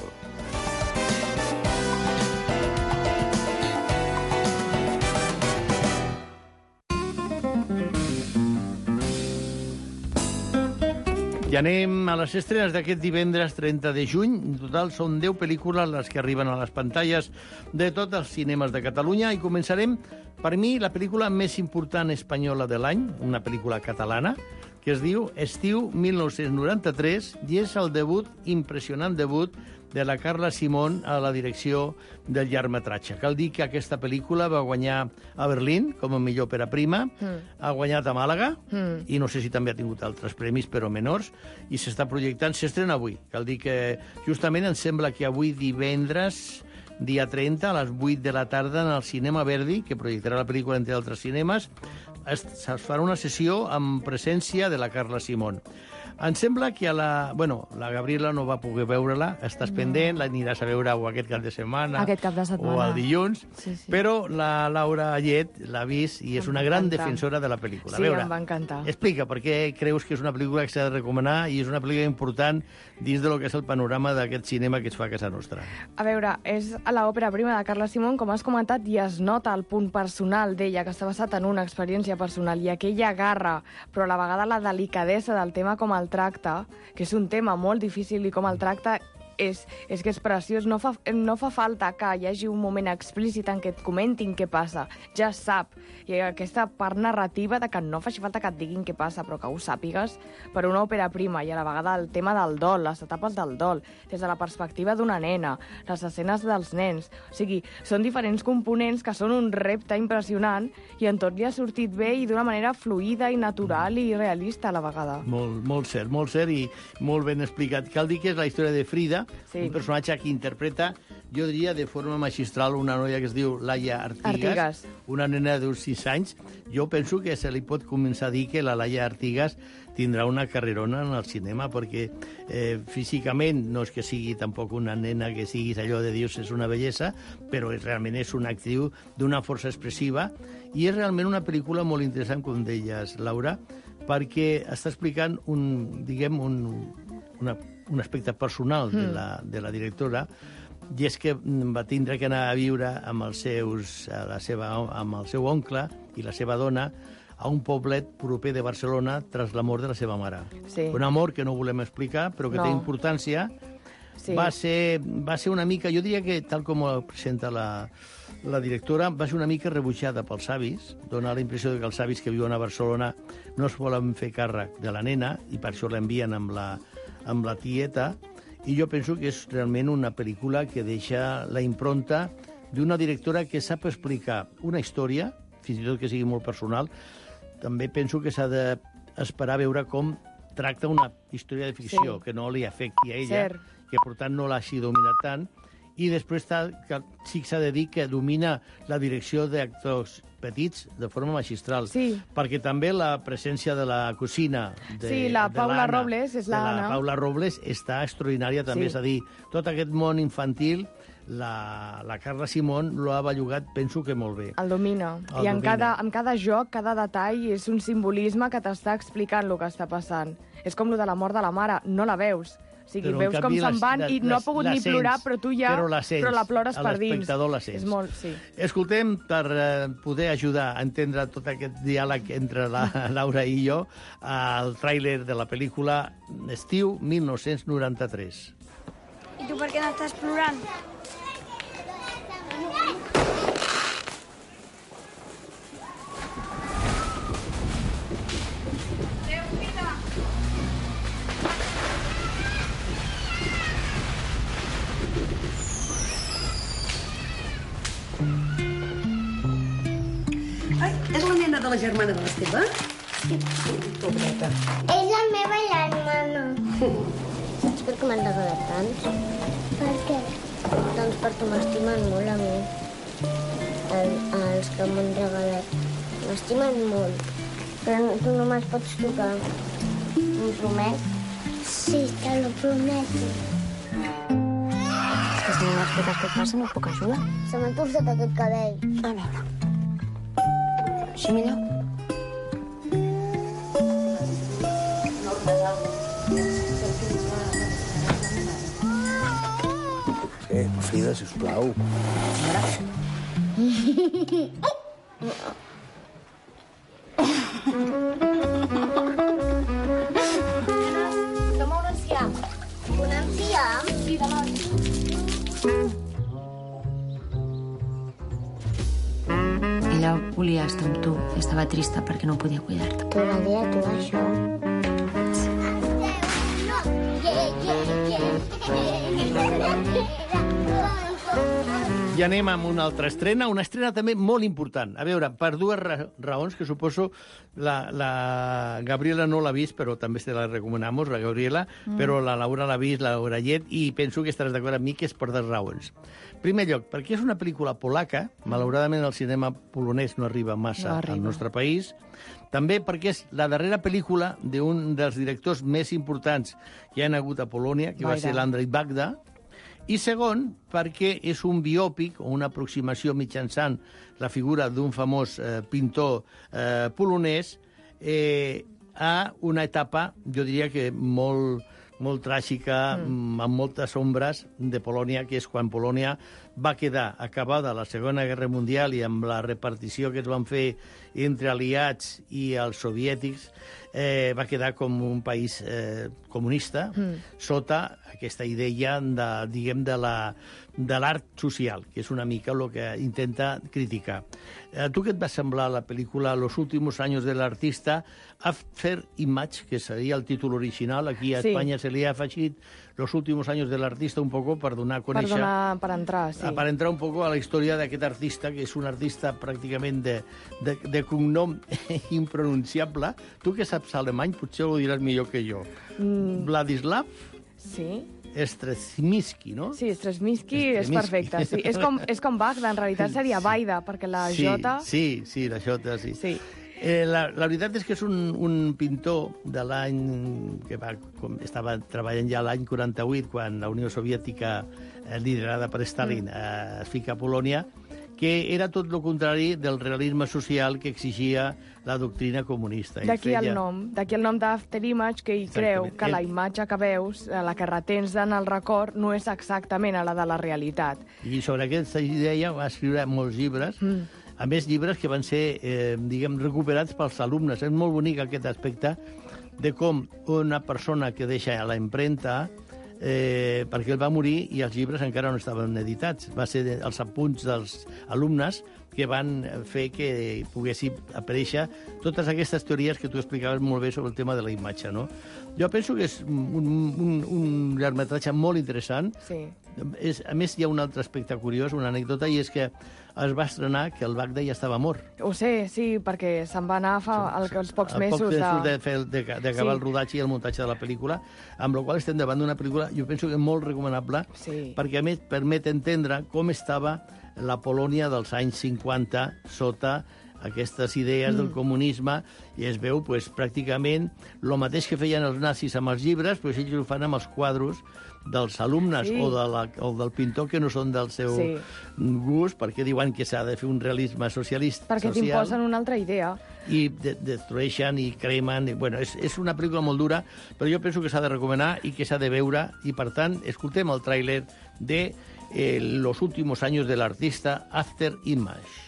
I anem a les estrenes d'aquest divendres trenta de juny. En total són deu pel·lícules les que arriben a les pantalles de tots els cinemes de Catalunya i començarem, per mi, la pel·lícula més important espanyola de l'any, una pel·lícula catalana, que es diu Estiu mil nou-cents noranta-tres i és el debut, impressionant debut, de la Carla Simón a la direcció del llargmetratge. Cal dir que aquesta pel·lícula va guanyar a Berlín com a millor òpera prima, mm. ha guanyat a Màlaga, mm. i no sé si també ha tingut altres premis, però menors, i s'està projectant, s'estrena avui. Cal dir que justament em sembla que avui divendres, dia trenta, a les vuit de la tarda, en el Cinema Verdi, que projectarà la pel·lícula entre altres cinemes, es, es farà una sessió amb presència de la Carla Simón. Em sembla que a la... Bueno, la Gabriela no va poder veure-la, estàs no. pendent, l'aniràs a veure o aquest cap de setmana, aquest cap de setmana. o el dilluns, sí, sí. però la Laura Llet l'ha vist i és em una gran defensora de la pel·lícula. Sí, a veure, em va encantar. Explica per què creus que és una pel·lícula que s'ha de recomanar i és una pel·lícula important dins de lo que és el panorama d'aquest cinema que es fa a casa nostra. A veure, és a l'òpera prima de Carla Simón, com has comentat, i es nota el punt personal d'ella, que està basat en una experiència personal, i aquella garra, però a la vegada la delicadesa del tema com el tracta, que és un tema molt difícil i com el tracta és, és que és preciós. No fa, no fa falta que hi hagi un moment explícit en què et comentin què passa. Ja es sap. I aquesta part narrativa de que no faci falta que et diguin què passa, però que ho sàpigues per una òpera prima, i a la vegada el tema del dol, les etapes del dol, des de la perspectiva d'una nena, les escenes dels nens. O sigui, són diferents components que són un repte impressionant i en tot li ha sortit bé i d'una manera fluida i natural i realista a la vegada. Molt, molt cert, molt cert i molt ben explicat. Cal dir que és la història de Frida, sí. un personatge que interpreta, jo diria, de forma magistral una noia que es diu Laia Artigas, Artigas. una nena d'uns sis anys. Jo penso que se li pot començar a dir que la Laia Artigas tindrà una carrerona en el cinema, perquè eh, físicament no és que sigui tampoc una nena que siguis allò de Dios és una bellesa, però és, realment és una actriu d'una força expressiva i és realment una pel·lícula molt interessant, com deies, Laura, perquè està explicant un, diguem, un, una, un aspecte personal de la, de la directora, i és que va tindre que anar a viure amb, els seus, a la seva, amb el seu oncle i la seva dona a un poblet proper de Barcelona tras la mort de la seva mare. Sí. Un amor que no volem explicar, però que no. té importància Sí. Va ser, va ser una mica... Jo diria que, tal com ho presenta la, la directora, va ser una mica rebutjada pels avis, dona la impressió que els avis que viuen a Barcelona no es volen fer càrrec de la nena i per això l'envien amb la, amb la tieta, i jo penso que és realment una pel·lícula que deixa la impronta d'una directora que sap explicar una història, fins i tot que sigui molt personal. També penso que s'ha d'esperar a veure com tracta una història de ficció, sí. que no li afecti a ella, Cert. que per tant no l'hagi dominat tant, i després està, que sí que s'ha de dir que domina la direcció d'actors petits de forma magistral, sí. perquè també la presència de la cosina de, sí, la de Paula l'Anna, Robles és de la l'Anna. Paula Robles està extraordinària també, Sí. és a dir, tot aquest món infantil la, la Carla Simón lo ha bellugat, penso que molt bé. El domina. El I en domina. cada, en cada joc, cada detall, és un simbolisme que t'està explicant el que està passant. És com lo de la mort de la mare, no la veus. O sigui, Però, en veus com canvi, se'n les- van i no ha les- pogut la ni sents, plorar, però tu ja... però la sents, però la plores a per dins. l'espectador la sents. És molt, sí. Escoltem, per eh, poder ajudar a entendre tot aquest diàleg entre la Laura i jo, el tràiler de la pel·lícula Estiu mil nou-cents noranta-tres. I tu per què no estàs plorant? Ai, és la nena de la germana de l'Esteve? Sí. Pobreta. És la meva germana. Saps per què m'han regalat tants? Per què? Doncs perquè m'estimen molt a mi. El, els que m'han regalat. M'estimen molt. Però tu no me'ls pots tocar. M'ho promet? Sí, te lo prometo. És que si no m'expliques què et passa, no et puc ajudar. Se m'ha torçat aquest cabell. A veure. Així millor? Eh, Frida, sisplau. Som un enciam. Un enciam? Sí, de l'hora. Ella volia estar amb tu i estava trista perquè no podia cuidar-te. T'ho va dir a tu, això? I anem amb una altra estrena, una estrena també molt important. A veure, per dues ra raons que suposo la, la Gabriela no l'ha vist, però també se la recomanamos, la Gabriela, mm. però la Laura l'ha vist, la Laura Llet, i penso que estaràs d'acord amb mi que és per dues raons. En primer lloc, perquè és una pel·lícula polaca, malauradament el cinema polonès no arriba massa No arriba. al nostre país, també perquè és la darrera pel·lícula d'un dels directors més importants que hi ha hagut a Polònia, que va Gaire. ser l'Andrzej Wajda, i segon, perquè és un biòpic o una aproximació mitjançant la figura d'un famós eh, pintor eh, polonès eh, a una etapa, jo diria que molt, molt tràgica, mm. amb moltes ombres de Polònia, que és quan Polònia va quedar acabada la Segona Guerra Mundial i amb la repartició que es van fer entre aliats i els soviètics, eh, va quedar com un país eh, comunista, mm. sota aquesta idea de, diguem, de la, de l'art social, que és una mica el que intenta criticar. A tu què et va semblar la pel·lícula Los últimos años del artista? After Image, que seria el títol original, aquí a Sí. Espanya se li ha afegit Los últimos años del artista un poco per donar a Per, conèixer... donar, per entrar, sí. Per entrar un poco a la història d'aquest artista, que és un artista pràcticament de, de, de cognom impronunciable. Tu que saps alemany, potser ho diràs millor que jo. Mm. Vladislav Sí. Stresmiski, no? Sí, Stresmiski és Stresmiski. perfecte. Sí. És com, és com Bagda, en realitat seria Baida, perquè la sí, Jota... Sí, sí, la Jota, sí. Sí. Eh, la, la veritat és que és un, un pintor de l'any que va, com, estava treballant ja l'any quaranta-vuit, quan la Unió Soviètica, eh, liderada per Stalin, mm. eh, es fica a Polònia, que era tot el contrari del realisme social que exigia la doctrina comunista. Ell D'aquí el feia- nom, d'aquí el nom d'After Image, que ell creu Exactament. que la Ell- imatge que veus, eh, la que retens en el record, no és exactament a la de la realitat. I sobre aquesta idea va escriure molts llibres, mm. a més llibres que van ser, eh, diguem, recuperats pels alumnes. És molt bonic aquest aspecte de com una persona que deixa la impremta eh, perquè ell va morir i els llibres encara no estaven editats. Va ser els apunts dels alumnes que van fer que poguessin aparèixer totes aquestes teories que tu explicaves molt bé sobre el tema de la imatge, no? Jo penso que és un, un, un llargmetratge molt interessant. Sí. És, a més, hi ha un altre aspecte curiós, una anècdota, i és que es va estrenar que el Bagdad ja estava mort. Ho sé, sí, perquè se'n va anar fa el, els pocs mesos. Pocs mesos de... d'acabar Sí. el rodatge i el muntatge de la pel·lícula, amb la qual estem davant d'una pel·lícula, jo penso que molt recomanable, Sí. perquè a més permet entendre com estava la Polònia dels anys cinquanta sota aquestes idees mm. del comunisme, i es veu pues, pràcticament el mateix que feien els nazis amb els llibres, pues, ells ho fan amb els quadros dels alumnes Sí. o, de la, o del pintor que no són del seu Sí. gust, perquè diuen que s'ha de fer un realisme socialista. Perquè social, t'imposen una altra idea. i de destrueixen i cremen. I, bueno, és, és una pel·lícula molt dura, però jo penso que s'ha de recomanar i que s'ha de veure, i per tant, escoltem el tràiler de eh, Los últimos años del artista, After Image.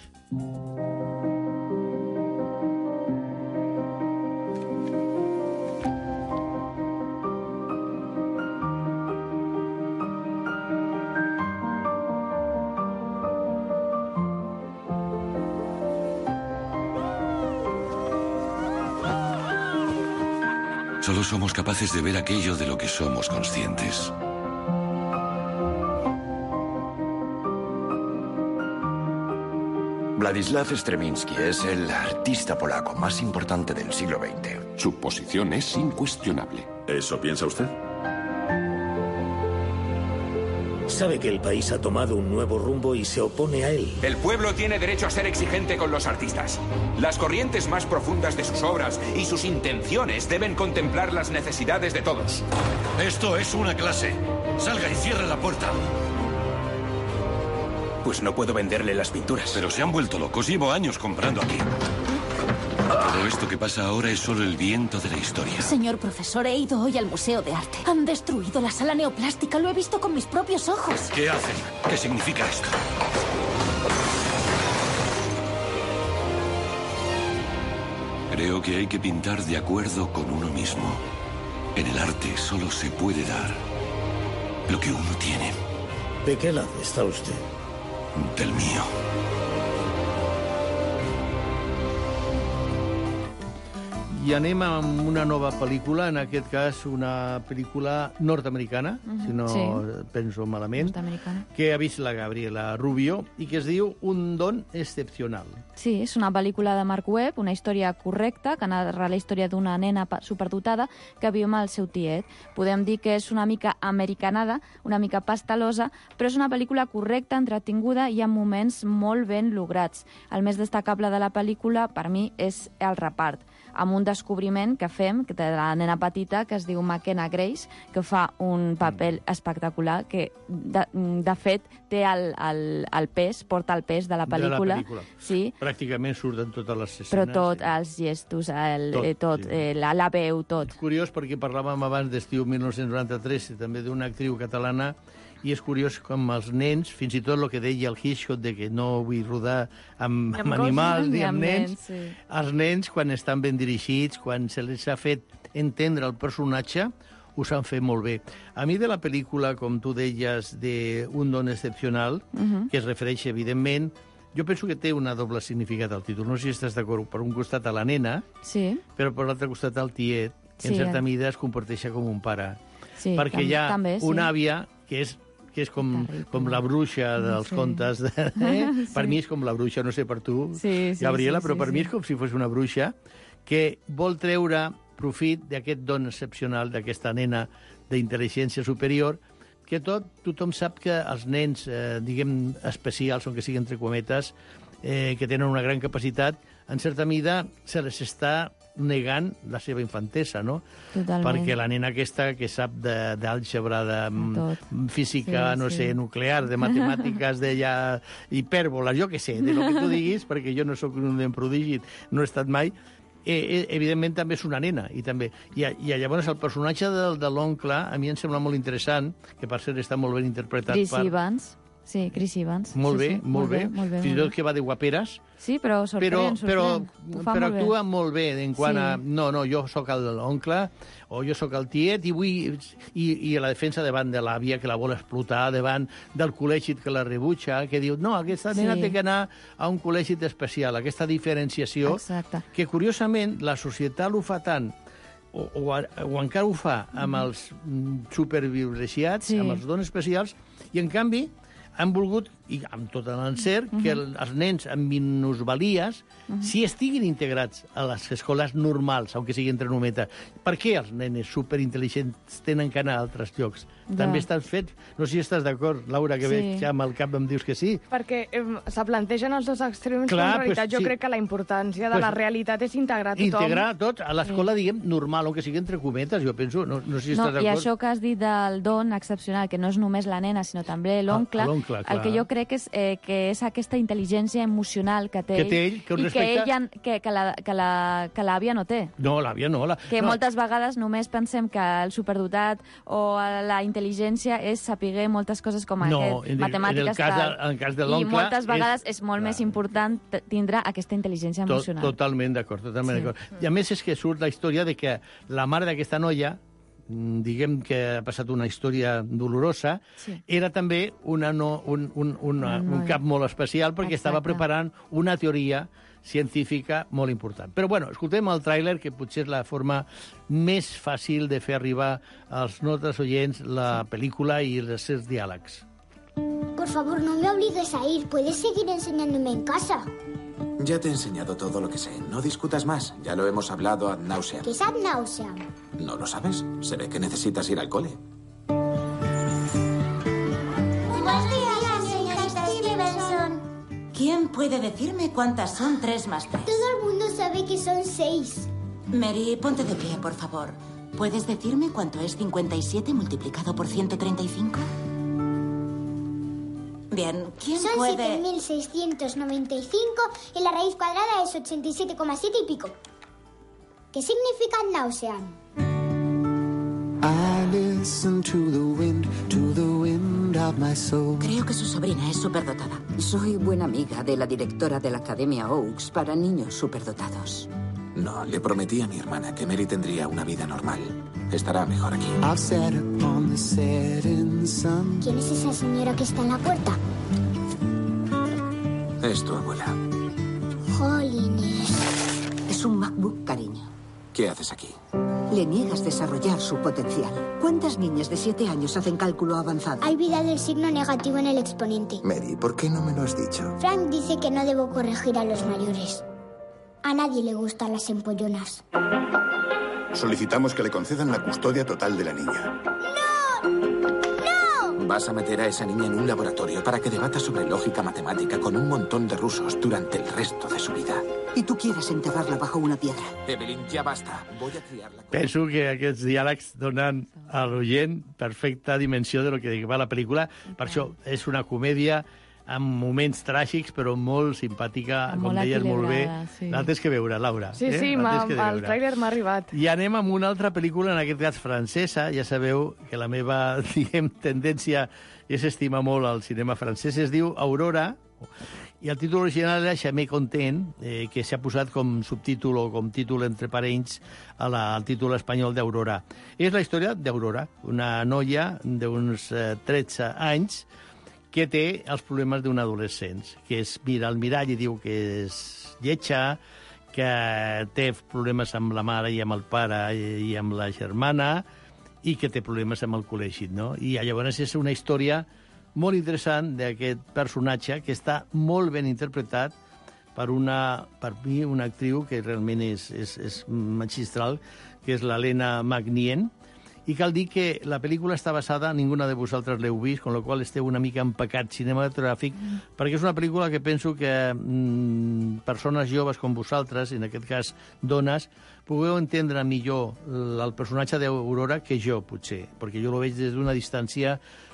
Solo somos capaces de ver aquello de lo que somos conscientes. Władysław Stravinsky es el artista polaco más importante del siglo veinte. Su posición es incuestionable. ¿Eso piensa usted? Sabe que el país ha tomado un nuevo rumbo y se opone a él. El pueblo tiene derecho a ser exigente con los artistas. Las corrientes más profundas de sus obras y sus intenciones deben contemplar las necesidades de todos. Esto es una clase. Salga y cierre la puerta. Pues no puedo venderle las pinturas. Pero se han vuelto locos. Llevo años comprando aquí. Todo esto que pasa ahora es solo el viento de la historia. Señor profesor, he ido hoy al Museo de Arte. Han destruido la sala neoplástica. Lo he visto con mis propios ojos. ¿Qué hacen? ¿Qué significa esto? Creo que hay que pintar de acuerdo con uno mismo. En el arte solo se puede dar lo que uno tiene. ¿De qué lado está usted? Del mío. I anem amb una nova pel·lícula, en aquest cas una pel·lícula nord-americana, uh -huh. si no sí. penso malament, que ha vist la Gabriela Rubio i que es diu Un don excepcional. Sí, és una pel·lícula de Marc Webb, una història correcta, que narra la història d'una nena superdotada que viu amb el seu tiet. Podem dir que és una mica americanada, una mica pastalosa, però és una pel·lícula correcta, entretinguda i amb moments molt ben lograts. El més destacable de la pel·lícula, per mi, és el repart, amb un descobriment que fem de la nena petita que es diu McKenna Grace, que fa un paper espectacular, que de, de fet té el, el, el pes, porta el pes de la pel·lícula. De la pel·lícula. Sí. Pràcticament surten totes les escenes. Però tot, sí. els gestos, el, tot, eh, tot sí. eh, la, la veu, tot. És curiós perquè parlàvem abans d'Estiu mil nou-cents noranta-tres i també d'una actriu catalana, i és curiós com els nens, fins i tot el que deia el Hitchcock de que no vull rodar amb, amb, amb animals ni amb nens, nens sí. Els nens, quan estan ben dirigits, quan se les ha fet entendre el personatge, ho s'han fet molt bé. A mi de la pel·lícula, com tu deies, de Un don excepcional, uh -huh. que es refereix, evidentment, jo penso que té una doble significat al títol. No sé si estàs d'acord, per un costat a la nena, sí. però per l'altre costat al tiet, que sí, en certa eh? mida es comporteix com un pare. Sí, perquè tam hi ha també, sí. una àvia que és que és com, com la bruixa dels sí. contes. De, eh? sí. Per mi és com la bruixa, no sé per tu, sí, sí, Gabriela, sí, però sí, per sí. mi és com si fos una bruixa que vol treure profit d'aquest don excepcional d'aquesta nena d'intel·ligència superior, que tot, tothom sap que els nens, eh, diguem, especials, o que siguin entre cometes, eh, que tenen una gran capacitat, en certa mida se les està negant la seva infantesa, no? Totalment. Perquè la nena aquesta que sap d'àlgebra, de, de física, sí, no sí. sé, nuclear, de matemàtiques, de ja hipèrboles, jo què sé, de lo que tu diguis, perquè jo no sóc un nen prodigi, no he estat mai, eh, evidentment també és una nena. I també i, i llavors el personatge de, de l'oncle a mi em sembla molt interessant, que per cert està molt ben interpretat Chris per... Evans. Sí, Chris Evans. Molt sí, bé, sí, molt bé. molt bé. Fins i tot que va de guaperes. Sí, però sorprèn, però, sorprèn. però, Ho fa però molt bé. actua molt bé en quant Sí. a... No, no, jo sóc l'oncle o jo sóc el tiet i vull... I, i la defensa davant de l'àvia que la vol explotar, davant del col·legi que la rebutja, que diu, no, aquesta nena Sí. té que anar a un col·legi especial, aquesta diferenciació, Exacte. que curiosament la societat ho fa tant o, o, o encara ho fa amb els mm, superprivilegiats, Sí. amb els dons especials, i en canvi han volgut, i amb tot l'encert, Mhm. que el, els nens amb minusvalies Mhm. sí estiguin integrats a les escoles normals, aunque sigui entre nometa. Per què els nenes superintel·ligents tenen que anar a altres llocs? Ja. També estan fets. No sé si estàs d'acord, Laura, que Sí. veig que amb el cap em dius que sí. Perquè eh, se plantegen els dos extrems, Clar, però en realitat pues, jo sí. crec que la importància de Pues, la realitat és integrar tothom. Integrar tots a l'escola, diguem, normal, aunque sigui entre cometes, jo penso. No, no sé si No, estàs i d'acord. això que has dit del don excepcional, que no és només la nena, sinó també l'oncle, Ah, l'oncle, el clar. que jo crec és eh, que és aquesta intel·ligència emocional que té Que ell, té ell, que un i respecte- que, ella, que, que, la, que, la, que l'àvia no té. No, l'àvia no. La... Que no. moltes vegades només pensem que el superdotat o la intel·ligència és saber moltes coses com No, aquest, en el- matemàtiques, en el cas tal. de- en el cas de I l'oncle moltes vegades és, és- molt més important t- tindre aquesta intel·ligència Tot, emocional. totalment d'acord, totalment Sí. d'acord. I a més és que surt la història de que la mare d'aquesta noia, mm, diguem que ha passat una història dolorosa, Sí. era també una no, un, un, una, Una un noia. cap molt especial perquè estava Exacte. preparant una teoria científica molt important. Però bueno, escoltem el tràiler, que potser és la forma més fàcil de fer arribar als nostres oients la pel·lícula i els seus diàlegs. Por favor, no me obligues a ir. Puedes seguir enseñándome en casa. Ya te he enseñado todo lo que sé. No discutas más. Ya lo hemos hablado ad nauseam. ¿Qué es ad nauseam? ¿No lo sabes? Se ve que necesitas ir al cole. Buenos días, señorita Stevenson. ¿Quién puede decirme cuántas son tres más tres? Todo el mundo sabe que son seis. Mary, ponte de pie, por favor. ¿Puedes decirme cuánto es cincuenta y siete multiplicado por ciento treinta y cinco? Bien, ¿quién Son puede...? siete mil seiscientos noventa y cinco y la raíz cuadrada es ochenta y siete coma siete y pico. ¿Qué significa ad nauseam? I listen to the wind, to the wind of my soul. Creo que su sobrina es superdotada. Soy buena amiga de la directora de la Academia Oaks para niños superdotados. No, le prometí a mi hermana que Mary tendría una vida normal. Estará mejor aquí. I've sat upon the setting sun. ¿Quién es esa señora que está en la puerta? Es tu abuela. Jolines. Es un MacBook, cariño. ¿Qué haces aquí? Le niegas desarrollar su potencial. ¿Cuántas niñas de siete años hacen cálculo avanzado? Ha olvidado el signo negativo en el exponente. Mary, ¿por qué no me lo has dicho? Frank dice que no debo corregir a los mayores. A nadie le gustan las empollonas. Solicitamos que le concedan la custodia total de la niña. Vas a meter a esa niña en un laboratorio para que debata sobre lógica matemática con un montón de rusos durante el resto de su vida. Y tú quieres enterrarla bajo una piedra. Evelyn, ya basta. Voy a criarla. Penso que aquests diàlegs donen a l'oient perfecta dimensió de lo que va la pel·lícula. Per això és una comèdia amb moments tràgics, però molt simpàtica, com Molt deies molt bé. equilibrada, sí. La tens que veure, Laura. Sí, eh? sí, La m'ha- tens que el veure. tràiler m'ha arribat. I anem amb una altra pel·lícula, en aquest cas francesa. Ja sabeu que la meva, diguem, tendència és estimar molt el cinema francès. Es diu Aurora, i el títol original era Jamais Content, eh, que s'ha posat com subtítol o com títol entre parells a la, al títol espanyol d'Aurora. És la història d'Aurora, una noia d'uns eh, tretze anys que té els problemes d'un adolescent, que es mira al mirall i diu que és lletja, que té problemes amb la mare i amb el pare i, i amb la germana, i que té problemes amb el col·legi, no? I llavors és una història molt interessant d'aquest personatge que està molt ben interpretat per una, per mi, una actriu que realment és, és, és magistral, que és l'Helena Magnien, i cal dir que la pel·lícula està basada, ninguna de vosaltres l'heu vist, con la qual esteu una mica en pecat cinematogràfic, mm. perquè és una pel·lícula que penso que mm, persones joves com vosaltres, en aquest cas dones, pugueu entendre millor el personatge d'Aurora que jo, potser, perquè jo lo veig des d'una distància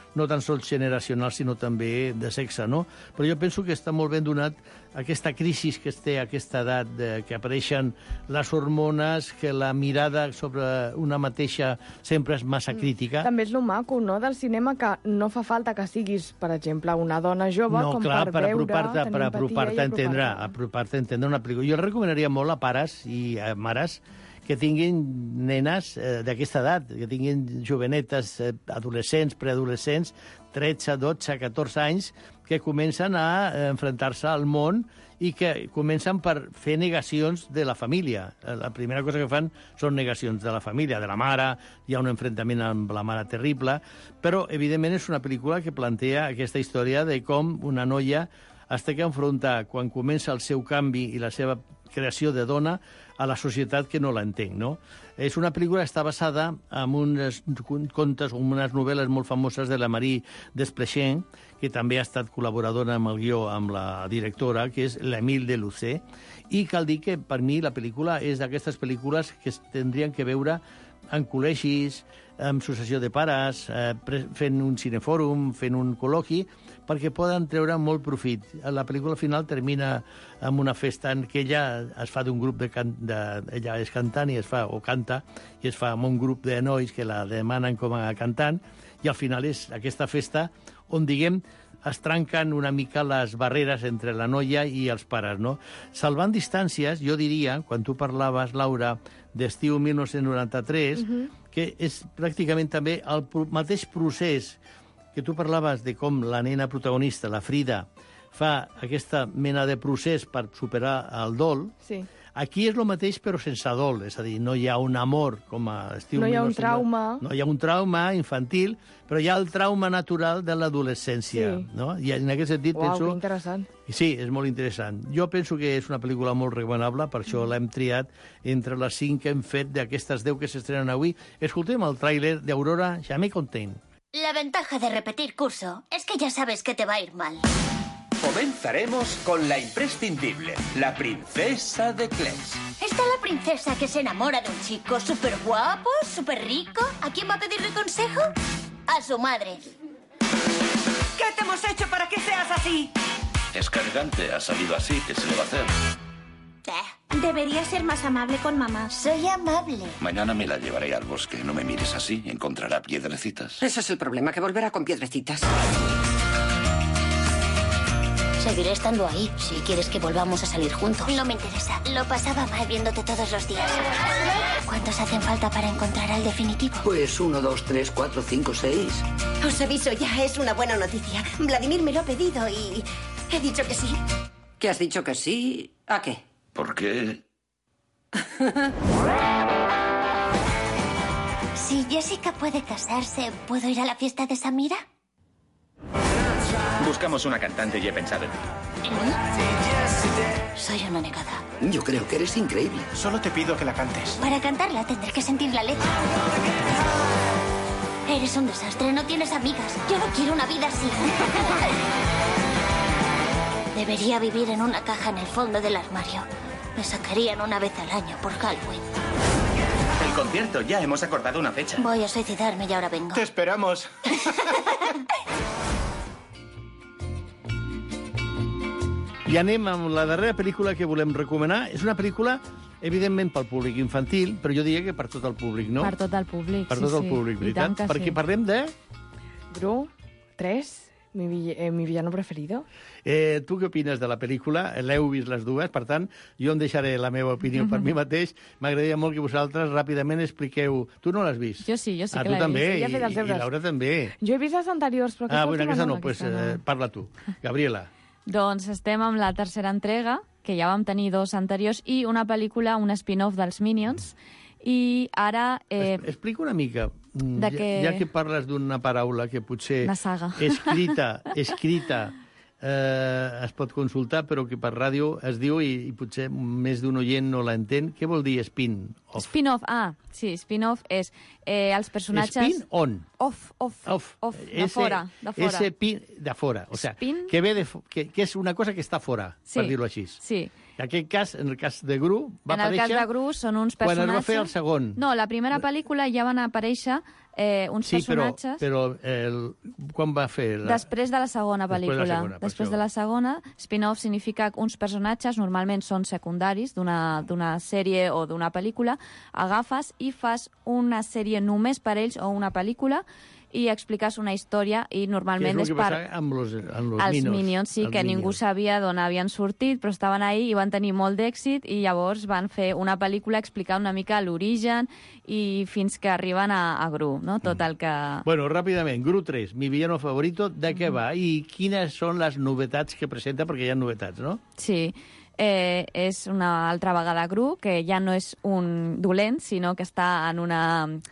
no tan sols generacional, sinó també de sexe, no? Però jo penso que està molt ben donat aquesta crisi que es té a aquesta edat, de, que apareixen les hormones, que la mirada sobre una mateixa sempre és massa crítica. També és lo maco, no?, del cinema, que no fa falta que siguis, per exemple, una dona jove, no, com clar, per, per veure, apropar-te, tenir per empatia apropar-te i a entendre, apropar-te. apropar-te a entendre una pel·lícula. Jo el recomanaria molt a pares i a mares que tinguin nenes eh, d'aquesta edat, que tinguin jovenetes, eh, adolescents, preadolescents, tretze, dotze, catorze anys, que comencen a eh, enfrontar-se al món i que comencen per fer negacions de la família. La primera cosa que fan són negacions de la família, de la mare, hi ha un enfrontament amb la mare terrible, però, evidentment, és una pel·lícula que plantea aquesta història de com una noia es té que enfrontar, quan comença el seu canvi i la seva creació de dona, a la societat que no l'entenc, no? És una pel·lícula que està basada en uns contes, en unes novel·les molt famoses de la Marie Desplechin, que també ha estat col·laboradora amb el guió amb la directora, que és l'Emile Delucé, i cal dir que, per mi, la pel·lícula és d'aquestes pel·lícules que es tindrien que veure en col·legis, amb associació de pares, eh, fent un cinefòrum, fent un col·loqui, perquè poden treure molt profit. La pel·lícula final termina amb una festa en què ella es fa d'un grup de, can... de... ella és cantant i es fa, o canta, i es fa amb un grup de nois que la demanen com a cantant, i al final és aquesta festa on, diguem, es trenquen una mica les barreres entre la noia i els pares, no? Salvant distàncies, jo diria, quan tu parlaves, Laura, d'estiu mil nou-cents noranta-tres, uh-huh. que és pràcticament també el mateix procés que tu parlaves de com la nena protagonista, la Frida, fa aquesta mena de procés per superar el dol. Sí. Aquí és el mateix però sense dol, és a dir, no hi ha un amor com a estiu... No hi ha un trauma. No hi ha un trauma infantil, però hi ha el trauma natural de l'adolescència, sí. no? I en aquest sentit Uau, penso... que interessant. Sí, és molt interessant. Jo penso que és una pel·lícula molt recomanable, per això l'hem triat entre les cinc que hem fet d'aquestes deu que s'estrenen avui. Escoltem el tràiler d'Aurora, Ja me content. La ventaja de repetir curso es que ya sabes que te va a ir mal. Comenzaremos con la imprescindible, la princesa de Cles. Está la princesa que se enamora de un chico súper guapo, súper rico. ¿A quién va a pedirle consejo? A su madre. ¿Qué te hemos hecho para que seas así? Es cargante, ha salido así, ¿qué se le va a hacer? Debería ser más amable con mamá. Soy amable. Mañana me la llevaré al bosque, no me mires así, encontrará piedrecitas. Ese es el problema, que volverá con piedrecitas. Seguiré estando ahí, si quieres que volvamos a salir juntos. No me interesa. Lo pasaba mal viéndote todos los días. ¿Cuántos hacen falta para encontrar al definitivo? Pues uno, dos, tres, cuatro, cinco, seis. Os aviso ya, es una buena noticia. Vladimir me lo ha pedido y he dicho que sí. ¿Qué has dicho que sí? ¿A qué? ¿Por qué? Si Jessica puede casarse, ¿puedo ir a la fiesta de Samira? Buscamos una cantante y he pensado en ti. Soy una negada. Yo creo que eres increíble. Solo te pido que la cantes. Para cantarla tendré que sentir la letra. Eres un desastre, no tienes amigas. Yo no quiero una vida así. Debería vivir en una caja en el fondo del armario. Me sacarían una vez al año por Halloween. El concierto, ya hemos acordado una fecha. Voy a suicidarme y ahora vengo. Te esperamos. I anem amb la darrera pel·lícula que volem recomanar. És una pel·lícula, evidentment, pel públic infantil, però jo diria que per tot el públic, no? Per tot el públic, per sí, tot el sí. públic, veritat? Perquè sí. parlem de... Gru, tres, mi, vill eh, mi villano preferido. Eh, tu què opines de la pel·lícula? L'heu vist les dues, per tant, jo em deixaré la meva opinió per mi mateix. M'agradaria molt que vosaltres ràpidament expliqueu... Tu no l'has vist? Jo sí, jo sí ah, que l'he també, vist. Ja he fet els I, deures. I Laura també. Jo he vist les anteriors, però aquesta Ah, bueno, aquesta no, no, doncs aquesta eh, no. parla tu. Gabriela. Doncs estem amb la tercera entrega, que ja vam tenir dos anteriors, i una pel·lícula, un spin-off dels Minions, i ara... Eh, Es, explica una mica, de ja, que... ja que parles d'una paraula que potser... Una saga. Escrita, escrita, eh, es pot consultar, però que per ràdio es diu i, i potser més d'un oient no l'entén. Què vol dir spin-off? Spin-off, ah, sí, spin-off és eh, els personatges... Spin-on. Off, off, off, off de fora, de fora. Ese pin de fora, o sea, Spin... que, ve de, que, que és una cosa que està fora, sí, per dir-ho així. Sí. En aquest cas, en el cas de Gru, va en el aparèixer... cas de Gru són uns quan personatges... es va fer el segon. No, la primera pel·lícula ja van aparèixer eh, uns sí, personatges... Sí, però, però el, quan va fer? La... Després de la segona pel·lícula. Després de la segona, Després de la segona, spin-off significa que uns personatges, normalment són secundaris d'una sèrie o d'una pel·lícula, agafes i fas una sèrie només per ells o una pel·lícula i expliques una història i normalment és, és que per... amb los, amb los els Minions, Minions, sí, que Minions. Ningú sabia d'on havien sortit, però estaven ahí i van tenir molt d'èxit i llavors van fer una pel·lícula explicant una mica l'origen i fins que arriben a, a Gru, no? Tot el que... Bueno, ràpidament, Gru tres, mi villano favorito, de què va? I quines són les novetats que presenta? Perquè hi ha novetats, no? Sí, eh, és una altra vegada Gru, que ja no és un dolent, sinó que està en una...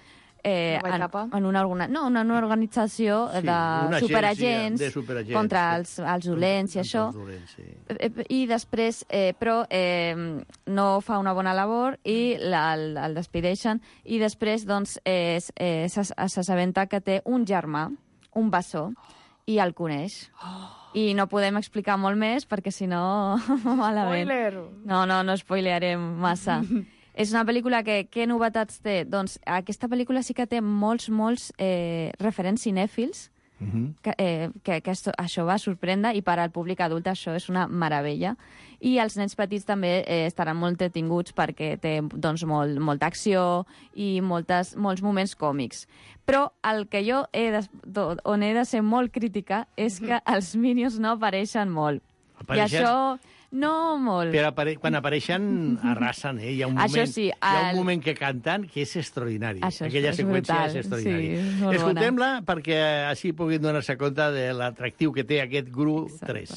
Eh, en, en una, no, una, una organització sí, de superagents, de superagents contra els, els dolents i això. Dolents, sí. I després, eh, però, eh, no fa una bona labor i la, el, el despideixen. I després, doncs, eh, eh, s'assabenta que té un germà, un bessó, i el coneix. I no podem explicar molt més perquè, si no, malament. Spoiler! No, no, no spoilerarem massa. És una pel·lícula que, què novetats té? Doncs aquesta pel·lícula sí que té molts, molts eh, referents cinèfils, uh-huh. que, eh, que, que esto, això va sorprendre, i per al públic adult això és una meravella. I els nens petits també eh, estaran molt detinguts perquè té doncs, molt, molta acció i moltes, molts moments còmics. Però el que jo he de, on he de ser molt crítica és que els Minions no apareixen molt. Apareixen... I això... No molt. Però apare quan apareixen, arrasen, eh? Hi ha un moment, Això sí, el... hi ha un moment que canten que és extraordinari. Això és, Aquella és seqüència brutal. és extraordinària. Sí, escoltem-la perquè així puguin donar-se compte de l'atractiu que té aquest Gru tres.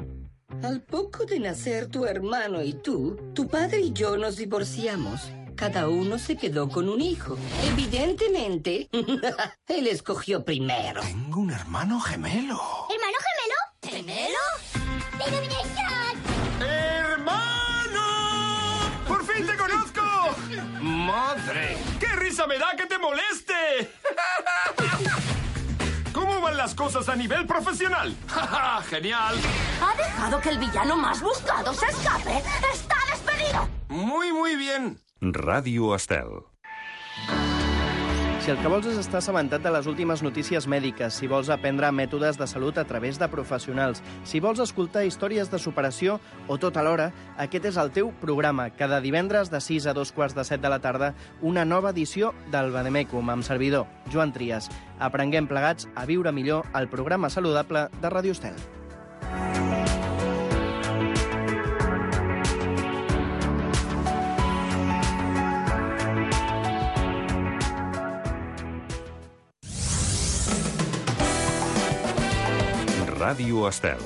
Al poco de nacer tu hermano y tú, tu padre y yo nos divorciamos. Cada uno se quedó con un hijo. Evidentemente, él escogió primero. Tengo un hermano gemelo. ¿Hermano gemelo? ¿Gemelo? ¡Illumination! ¡Hermano! ¡Por fin te conozco! ¡Madre! ¡Qué risa me da que te moleste! ¿Cómo van las cosas a nivel profesional? ¡Ja, ja! ¡Genial! ¿Ha dejado que el villano más buscado se escape? ¡Está despedido! Muy, muy bien. Ràdio Estel. Si el que vols és estar assabentat de les últimes notícies mèdiques, si vols aprendre mètodes de salut a través de professionals, si vols escoltar històries de superació o tot alhora, aquest és el teu programa. Cada divendres de sis a dos quarts de set de la tarda, una nova edició del Vademecum amb servidor, Joan Trias. Aprenguem plegats a viure millor el programa saludable de Ràdio Estel. Ràdio Estel.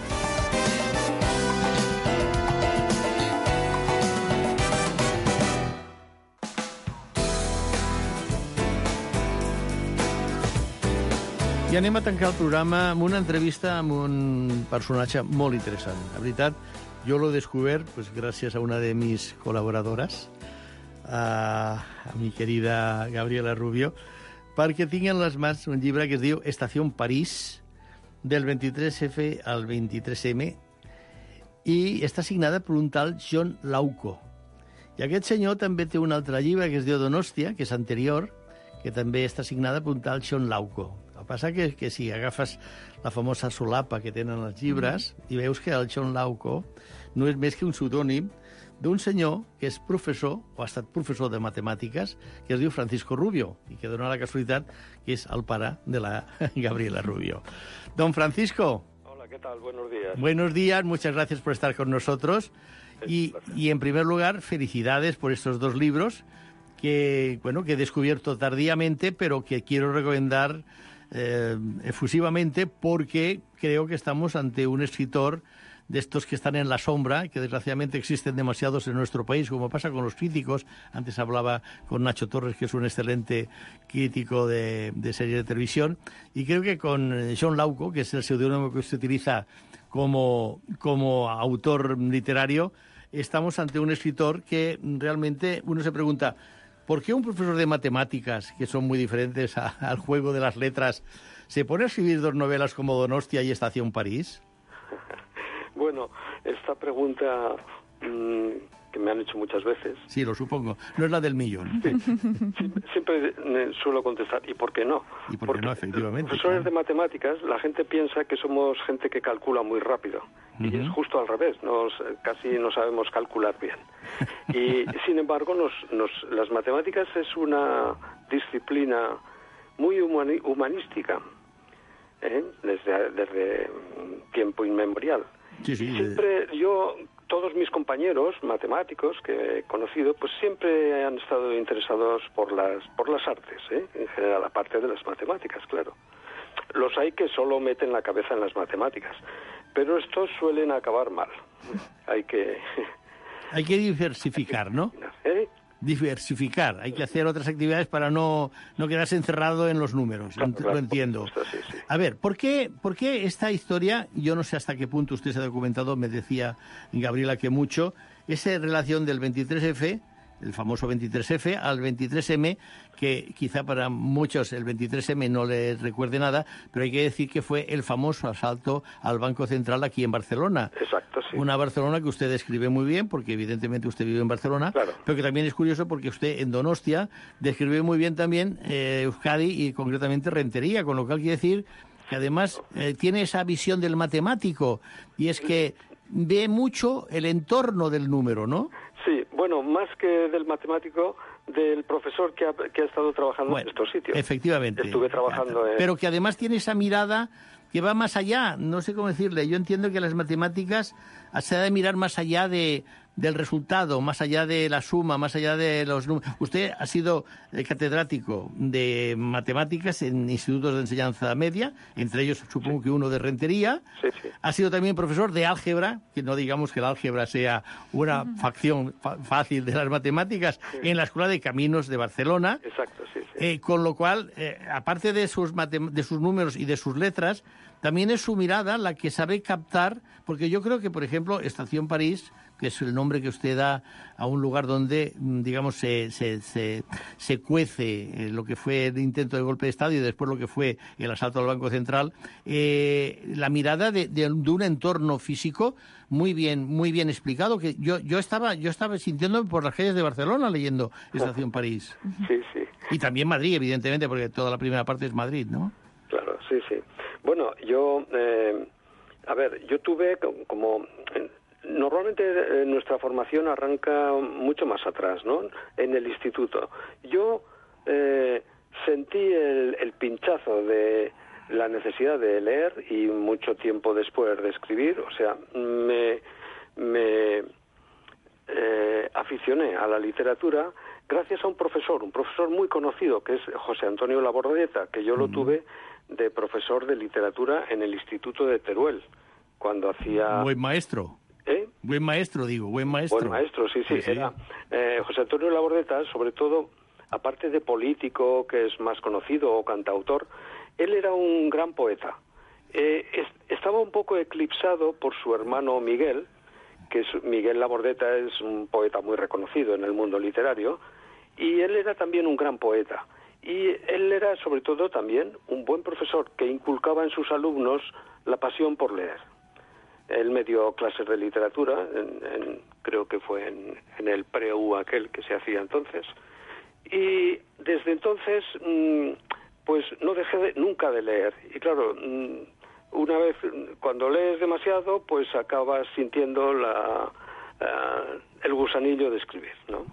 I anem a tancar el programa amb una entrevista amb un personatge molt interessant. La veritat, jo l'he descobert pues, gràcies a una de mis col·laboradores, a, a mi querida Gabriela Rubio, perquè tinc en les mans un llibre que es diu Estació París, del vint-i-tres efe al vint-i-tres eme, i està signada per un tal John Lauco. I aquest senyor també té un altre llibre que es diu Donòstia, que és anterior, que també està signada per un tal John Lauco. El que passa que, que si agafes la famosa solapa que tenen els llibres mm. i veus que el John Lauco no és més que un pseudònim d'un senyor que és professor, o ha estat professor de matemàtiques, que es diu Francisco Rubio, i que dona la casualitat que és el pare de la Gabriela Rubio. Don Francisco. Hola, ¿qué tal? Buenos días. Buenos días, muchas gracias por estar con nosotros. Y, y en primer lugar, felicidades por estos dos libros que, bueno, que he descubierto tardíamente, pero que quiero recomendar eh, efusivamente porque creo que estamos ante un escritor de estos que están en la sombra, que desgraciadamente existen demasiados en nuestro país, como pasa con los críticos. Antes hablaba con Nacho Torres, que es un excelente crítico de, de series de televisión, y creo que con John Lauco, que es el seudónimo que usted utiliza como, como autor literario, estamos ante un escritor que realmente uno se pregunta, ¿por qué un profesor de matemáticas, que son muy diferentes a, al juego de las letras, se pone a escribir dos novelas como Donostia y Estación París? Bueno, esta pregunta mmm, que me han hecho muchas veces. Sí, lo supongo. No es la del millón. Sí. Siempre, siempre suelo contestar, ¿y por qué no? ¿Y por Porque qué no, efectivamente? Los profesores claro. de matemáticas, la gente piensa que somos gente que calcula muy rápido. Uh-huh. Y es justo al revés, nos, casi no sabemos calcular bien. Y, sin embargo, nos, nos, las matemáticas es una disciplina muy humani, humanística, ¿eh? desde, desde tiempo inmemorial. Sí, sí. Siempre yo... Todos mis compañeros matemáticos que he conocido, pues siempre han estado interesados por las por las artes, ¿eh? En general, aparte de las matemáticas, claro. Los hay que solo meten la cabeza en las matemáticas, pero estos suelen acabar mal. Hay que... Hay que diversificar, ¿no? ¿Eh? Diversificar. Hay que hacer otras actividades para no, no quedarse encerrado en los números. Claro, Ent- claro, lo entiendo. supuesto, sí, sí. A ver, ¿por qué, ¿por qué esta historia, yo no sé hasta qué punto usted se ha documentado, me decía Gabriela que mucho, esa relación del veintitrés efe, el famoso veintitrés efe, al veintitrés eme, que quizá para muchos el veintitrés eme no les recuerde nada, pero hay que decir que fue el famoso asalto al Banco Central aquí en Barcelona. Exacto, sí. Una Barcelona que usted describe muy bien, porque evidentemente usted vive en Barcelona, claro. pero que también es curioso porque usted en Donostia describe muy bien también eh, Euskadi y concretamente Rentería, con lo que hay que decir que además eh, tiene esa visión del matemático, y es que ve mucho el entorno del número, ¿no? Sí, bueno, más que del matemático, del profesor que ha, que ha estado trabajando Bueno, en estos sitios. Efectivamente. Estuve trabajando en... Pero que además tiene esa mirada que va más allá, no sé cómo decirle. Yo entiendo que las matemáticas se ha de mirar más allá de, del resultado, más allá de la suma, más allá de los números. Usted ha sido catedrático de matemáticas en institutos de enseñanza media, entre ellos supongo sí. que uno de Rentería. Sí, sí. Ha sido también profesor de álgebra, que no digamos que la álgebra sea una facción fácil de las matemáticas, sí. en la Escuela de Caminos de Barcelona. Exacto, sí, sí. Eh, con lo cual, eh, aparte de sus, de sus números y de sus letras, también es su mirada la que sabe captar, porque yo creo que, por ejemplo, Estación París, que es el nombre que usted da a un lugar donde, digamos, se, se, se, se cuece lo que fue el intento de golpe de Estado y después lo que fue el asalto al Banco Central, eh, la mirada de, de, de un entorno físico muy bien muy bien explicado, que yo yo estaba yo estaba sintiéndome por las calles de Barcelona leyendo Estación París. Sí, sí. Y también Madrid, evidentemente, porque toda la primera parte es Madrid, ¿no? Claro, sí, sí. Bueno, yo, eh, a ver, yo tuve como... Normalmente eh, nuestra formación arranca mucho más atrás, ¿no? En el instituto. Yo eh, sentí el, el pinchazo de la necesidad de leer y mucho tiempo después de escribir. O sea, me, me eh, aficioné a la literatura gracias a un profesor, un profesor muy conocido, que es José Antonio Labordeta, que yo lo mm. tuve de profesor de literatura en el Instituto de Teruel, cuando hacía... Buen maestro. ¿Eh? Buen maestro, digo, buen maestro. Buen maestro, sí, sí. sí, sí. Era eh, José Antonio Labordeta, sobre todo, aparte de político, que es más conocido, o cantautor, él era un gran poeta. Eh, es, estaba un poco eclipsado por su hermano Miguel, que es, Miguel Labordeta es un poeta muy reconocido en el mundo literario, y él era también un gran poeta. Y él era, sobre todo, también un buen profesor que inculcaba en sus alumnos la pasión por leer. Él me dio clases de literatura, en, en, creo que fue en, en el pre-U aquel que se hacía entonces. Y desde entonces, mmm, pues no dejé de, nunca de leer. Y claro, mmm, una vez, cuando lees demasiado, pues acabas sintiendo la, uh, el gusanillo de escribir, ¿no?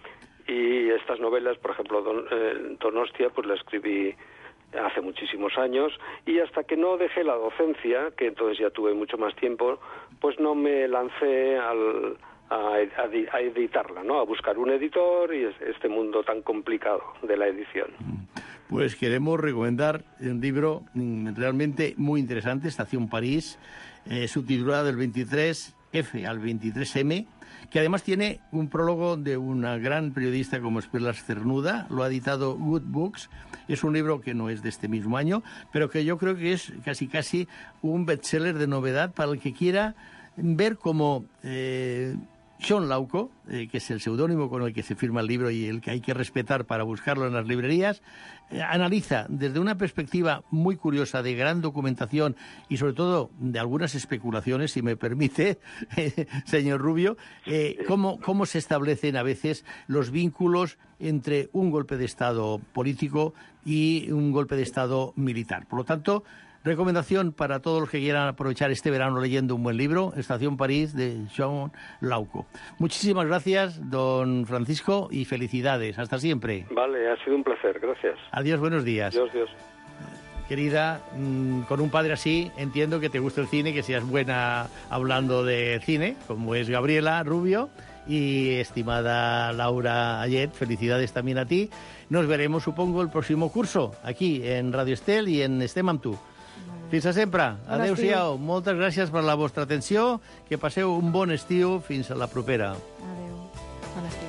Y estas novelas, por ejemplo, Don, eh, Donostia, pues la escribí hace muchísimos años, y hasta que no dejé la docencia, que entonces ya tuve mucho más tiempo, pues no me lancé al, a, a, a editarla, ¿no? A buscar un editor y este mundo tan complicado de la edición. Pues queremos recomendar un libro realmente muy interesante, Estación París, eh, subtitulado del veintitrés efe al veintitrés eme, que además tiene un prólogo de una gran periodista como es Perlas Cernuda, lo ha editado Good Books. Es un libro que no es de este mismo año, pero que yo creo que es casi casi un bestseller de novedad para el que quiera ver cómo eh, Sean Lauco, eh, que es el seudónimo con el que se firma el libro y el que hay que respetar para buscarlo en las librerías, eh, analiza desde una perspectiva muy curiosa de gran documentación y sobre todo de algunas especulaciones, si me permite, eh, señor Rubio, eh, cómo, cómo se establecen a veces los vínculos entre un golpe de Estado político y un golpe de Estado militar. Por lo tanto, recomendación para todos los que quieran aprovechar este verano leyendo un buen libro, Estación París, de Sean Lauco. Muchísimas gracias, don Francisco, y felicidades. Hasta siempre. Vale, ha sido un placer. Gracias. Adiós, buenos días. Adiós, Dios. Querida, mmm, con un padre así, entiendo que te gusta el cine, que seas buena hablando de cine, como es Gabriela Rubio. Y estimada Laura Ayet, felicidades también a ti. Nos veremos, supongo, el próximo curso, aquí en Radio Estel i en Estem amb tu. Fins a sempre. Adéu-siau. Moltes gràcies per la vostra atenció. Que passeu un bon estiu. Fins a la propera. Adéu. Bon estiu.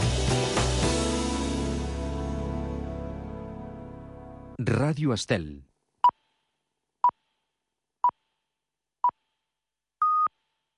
Radio Estel.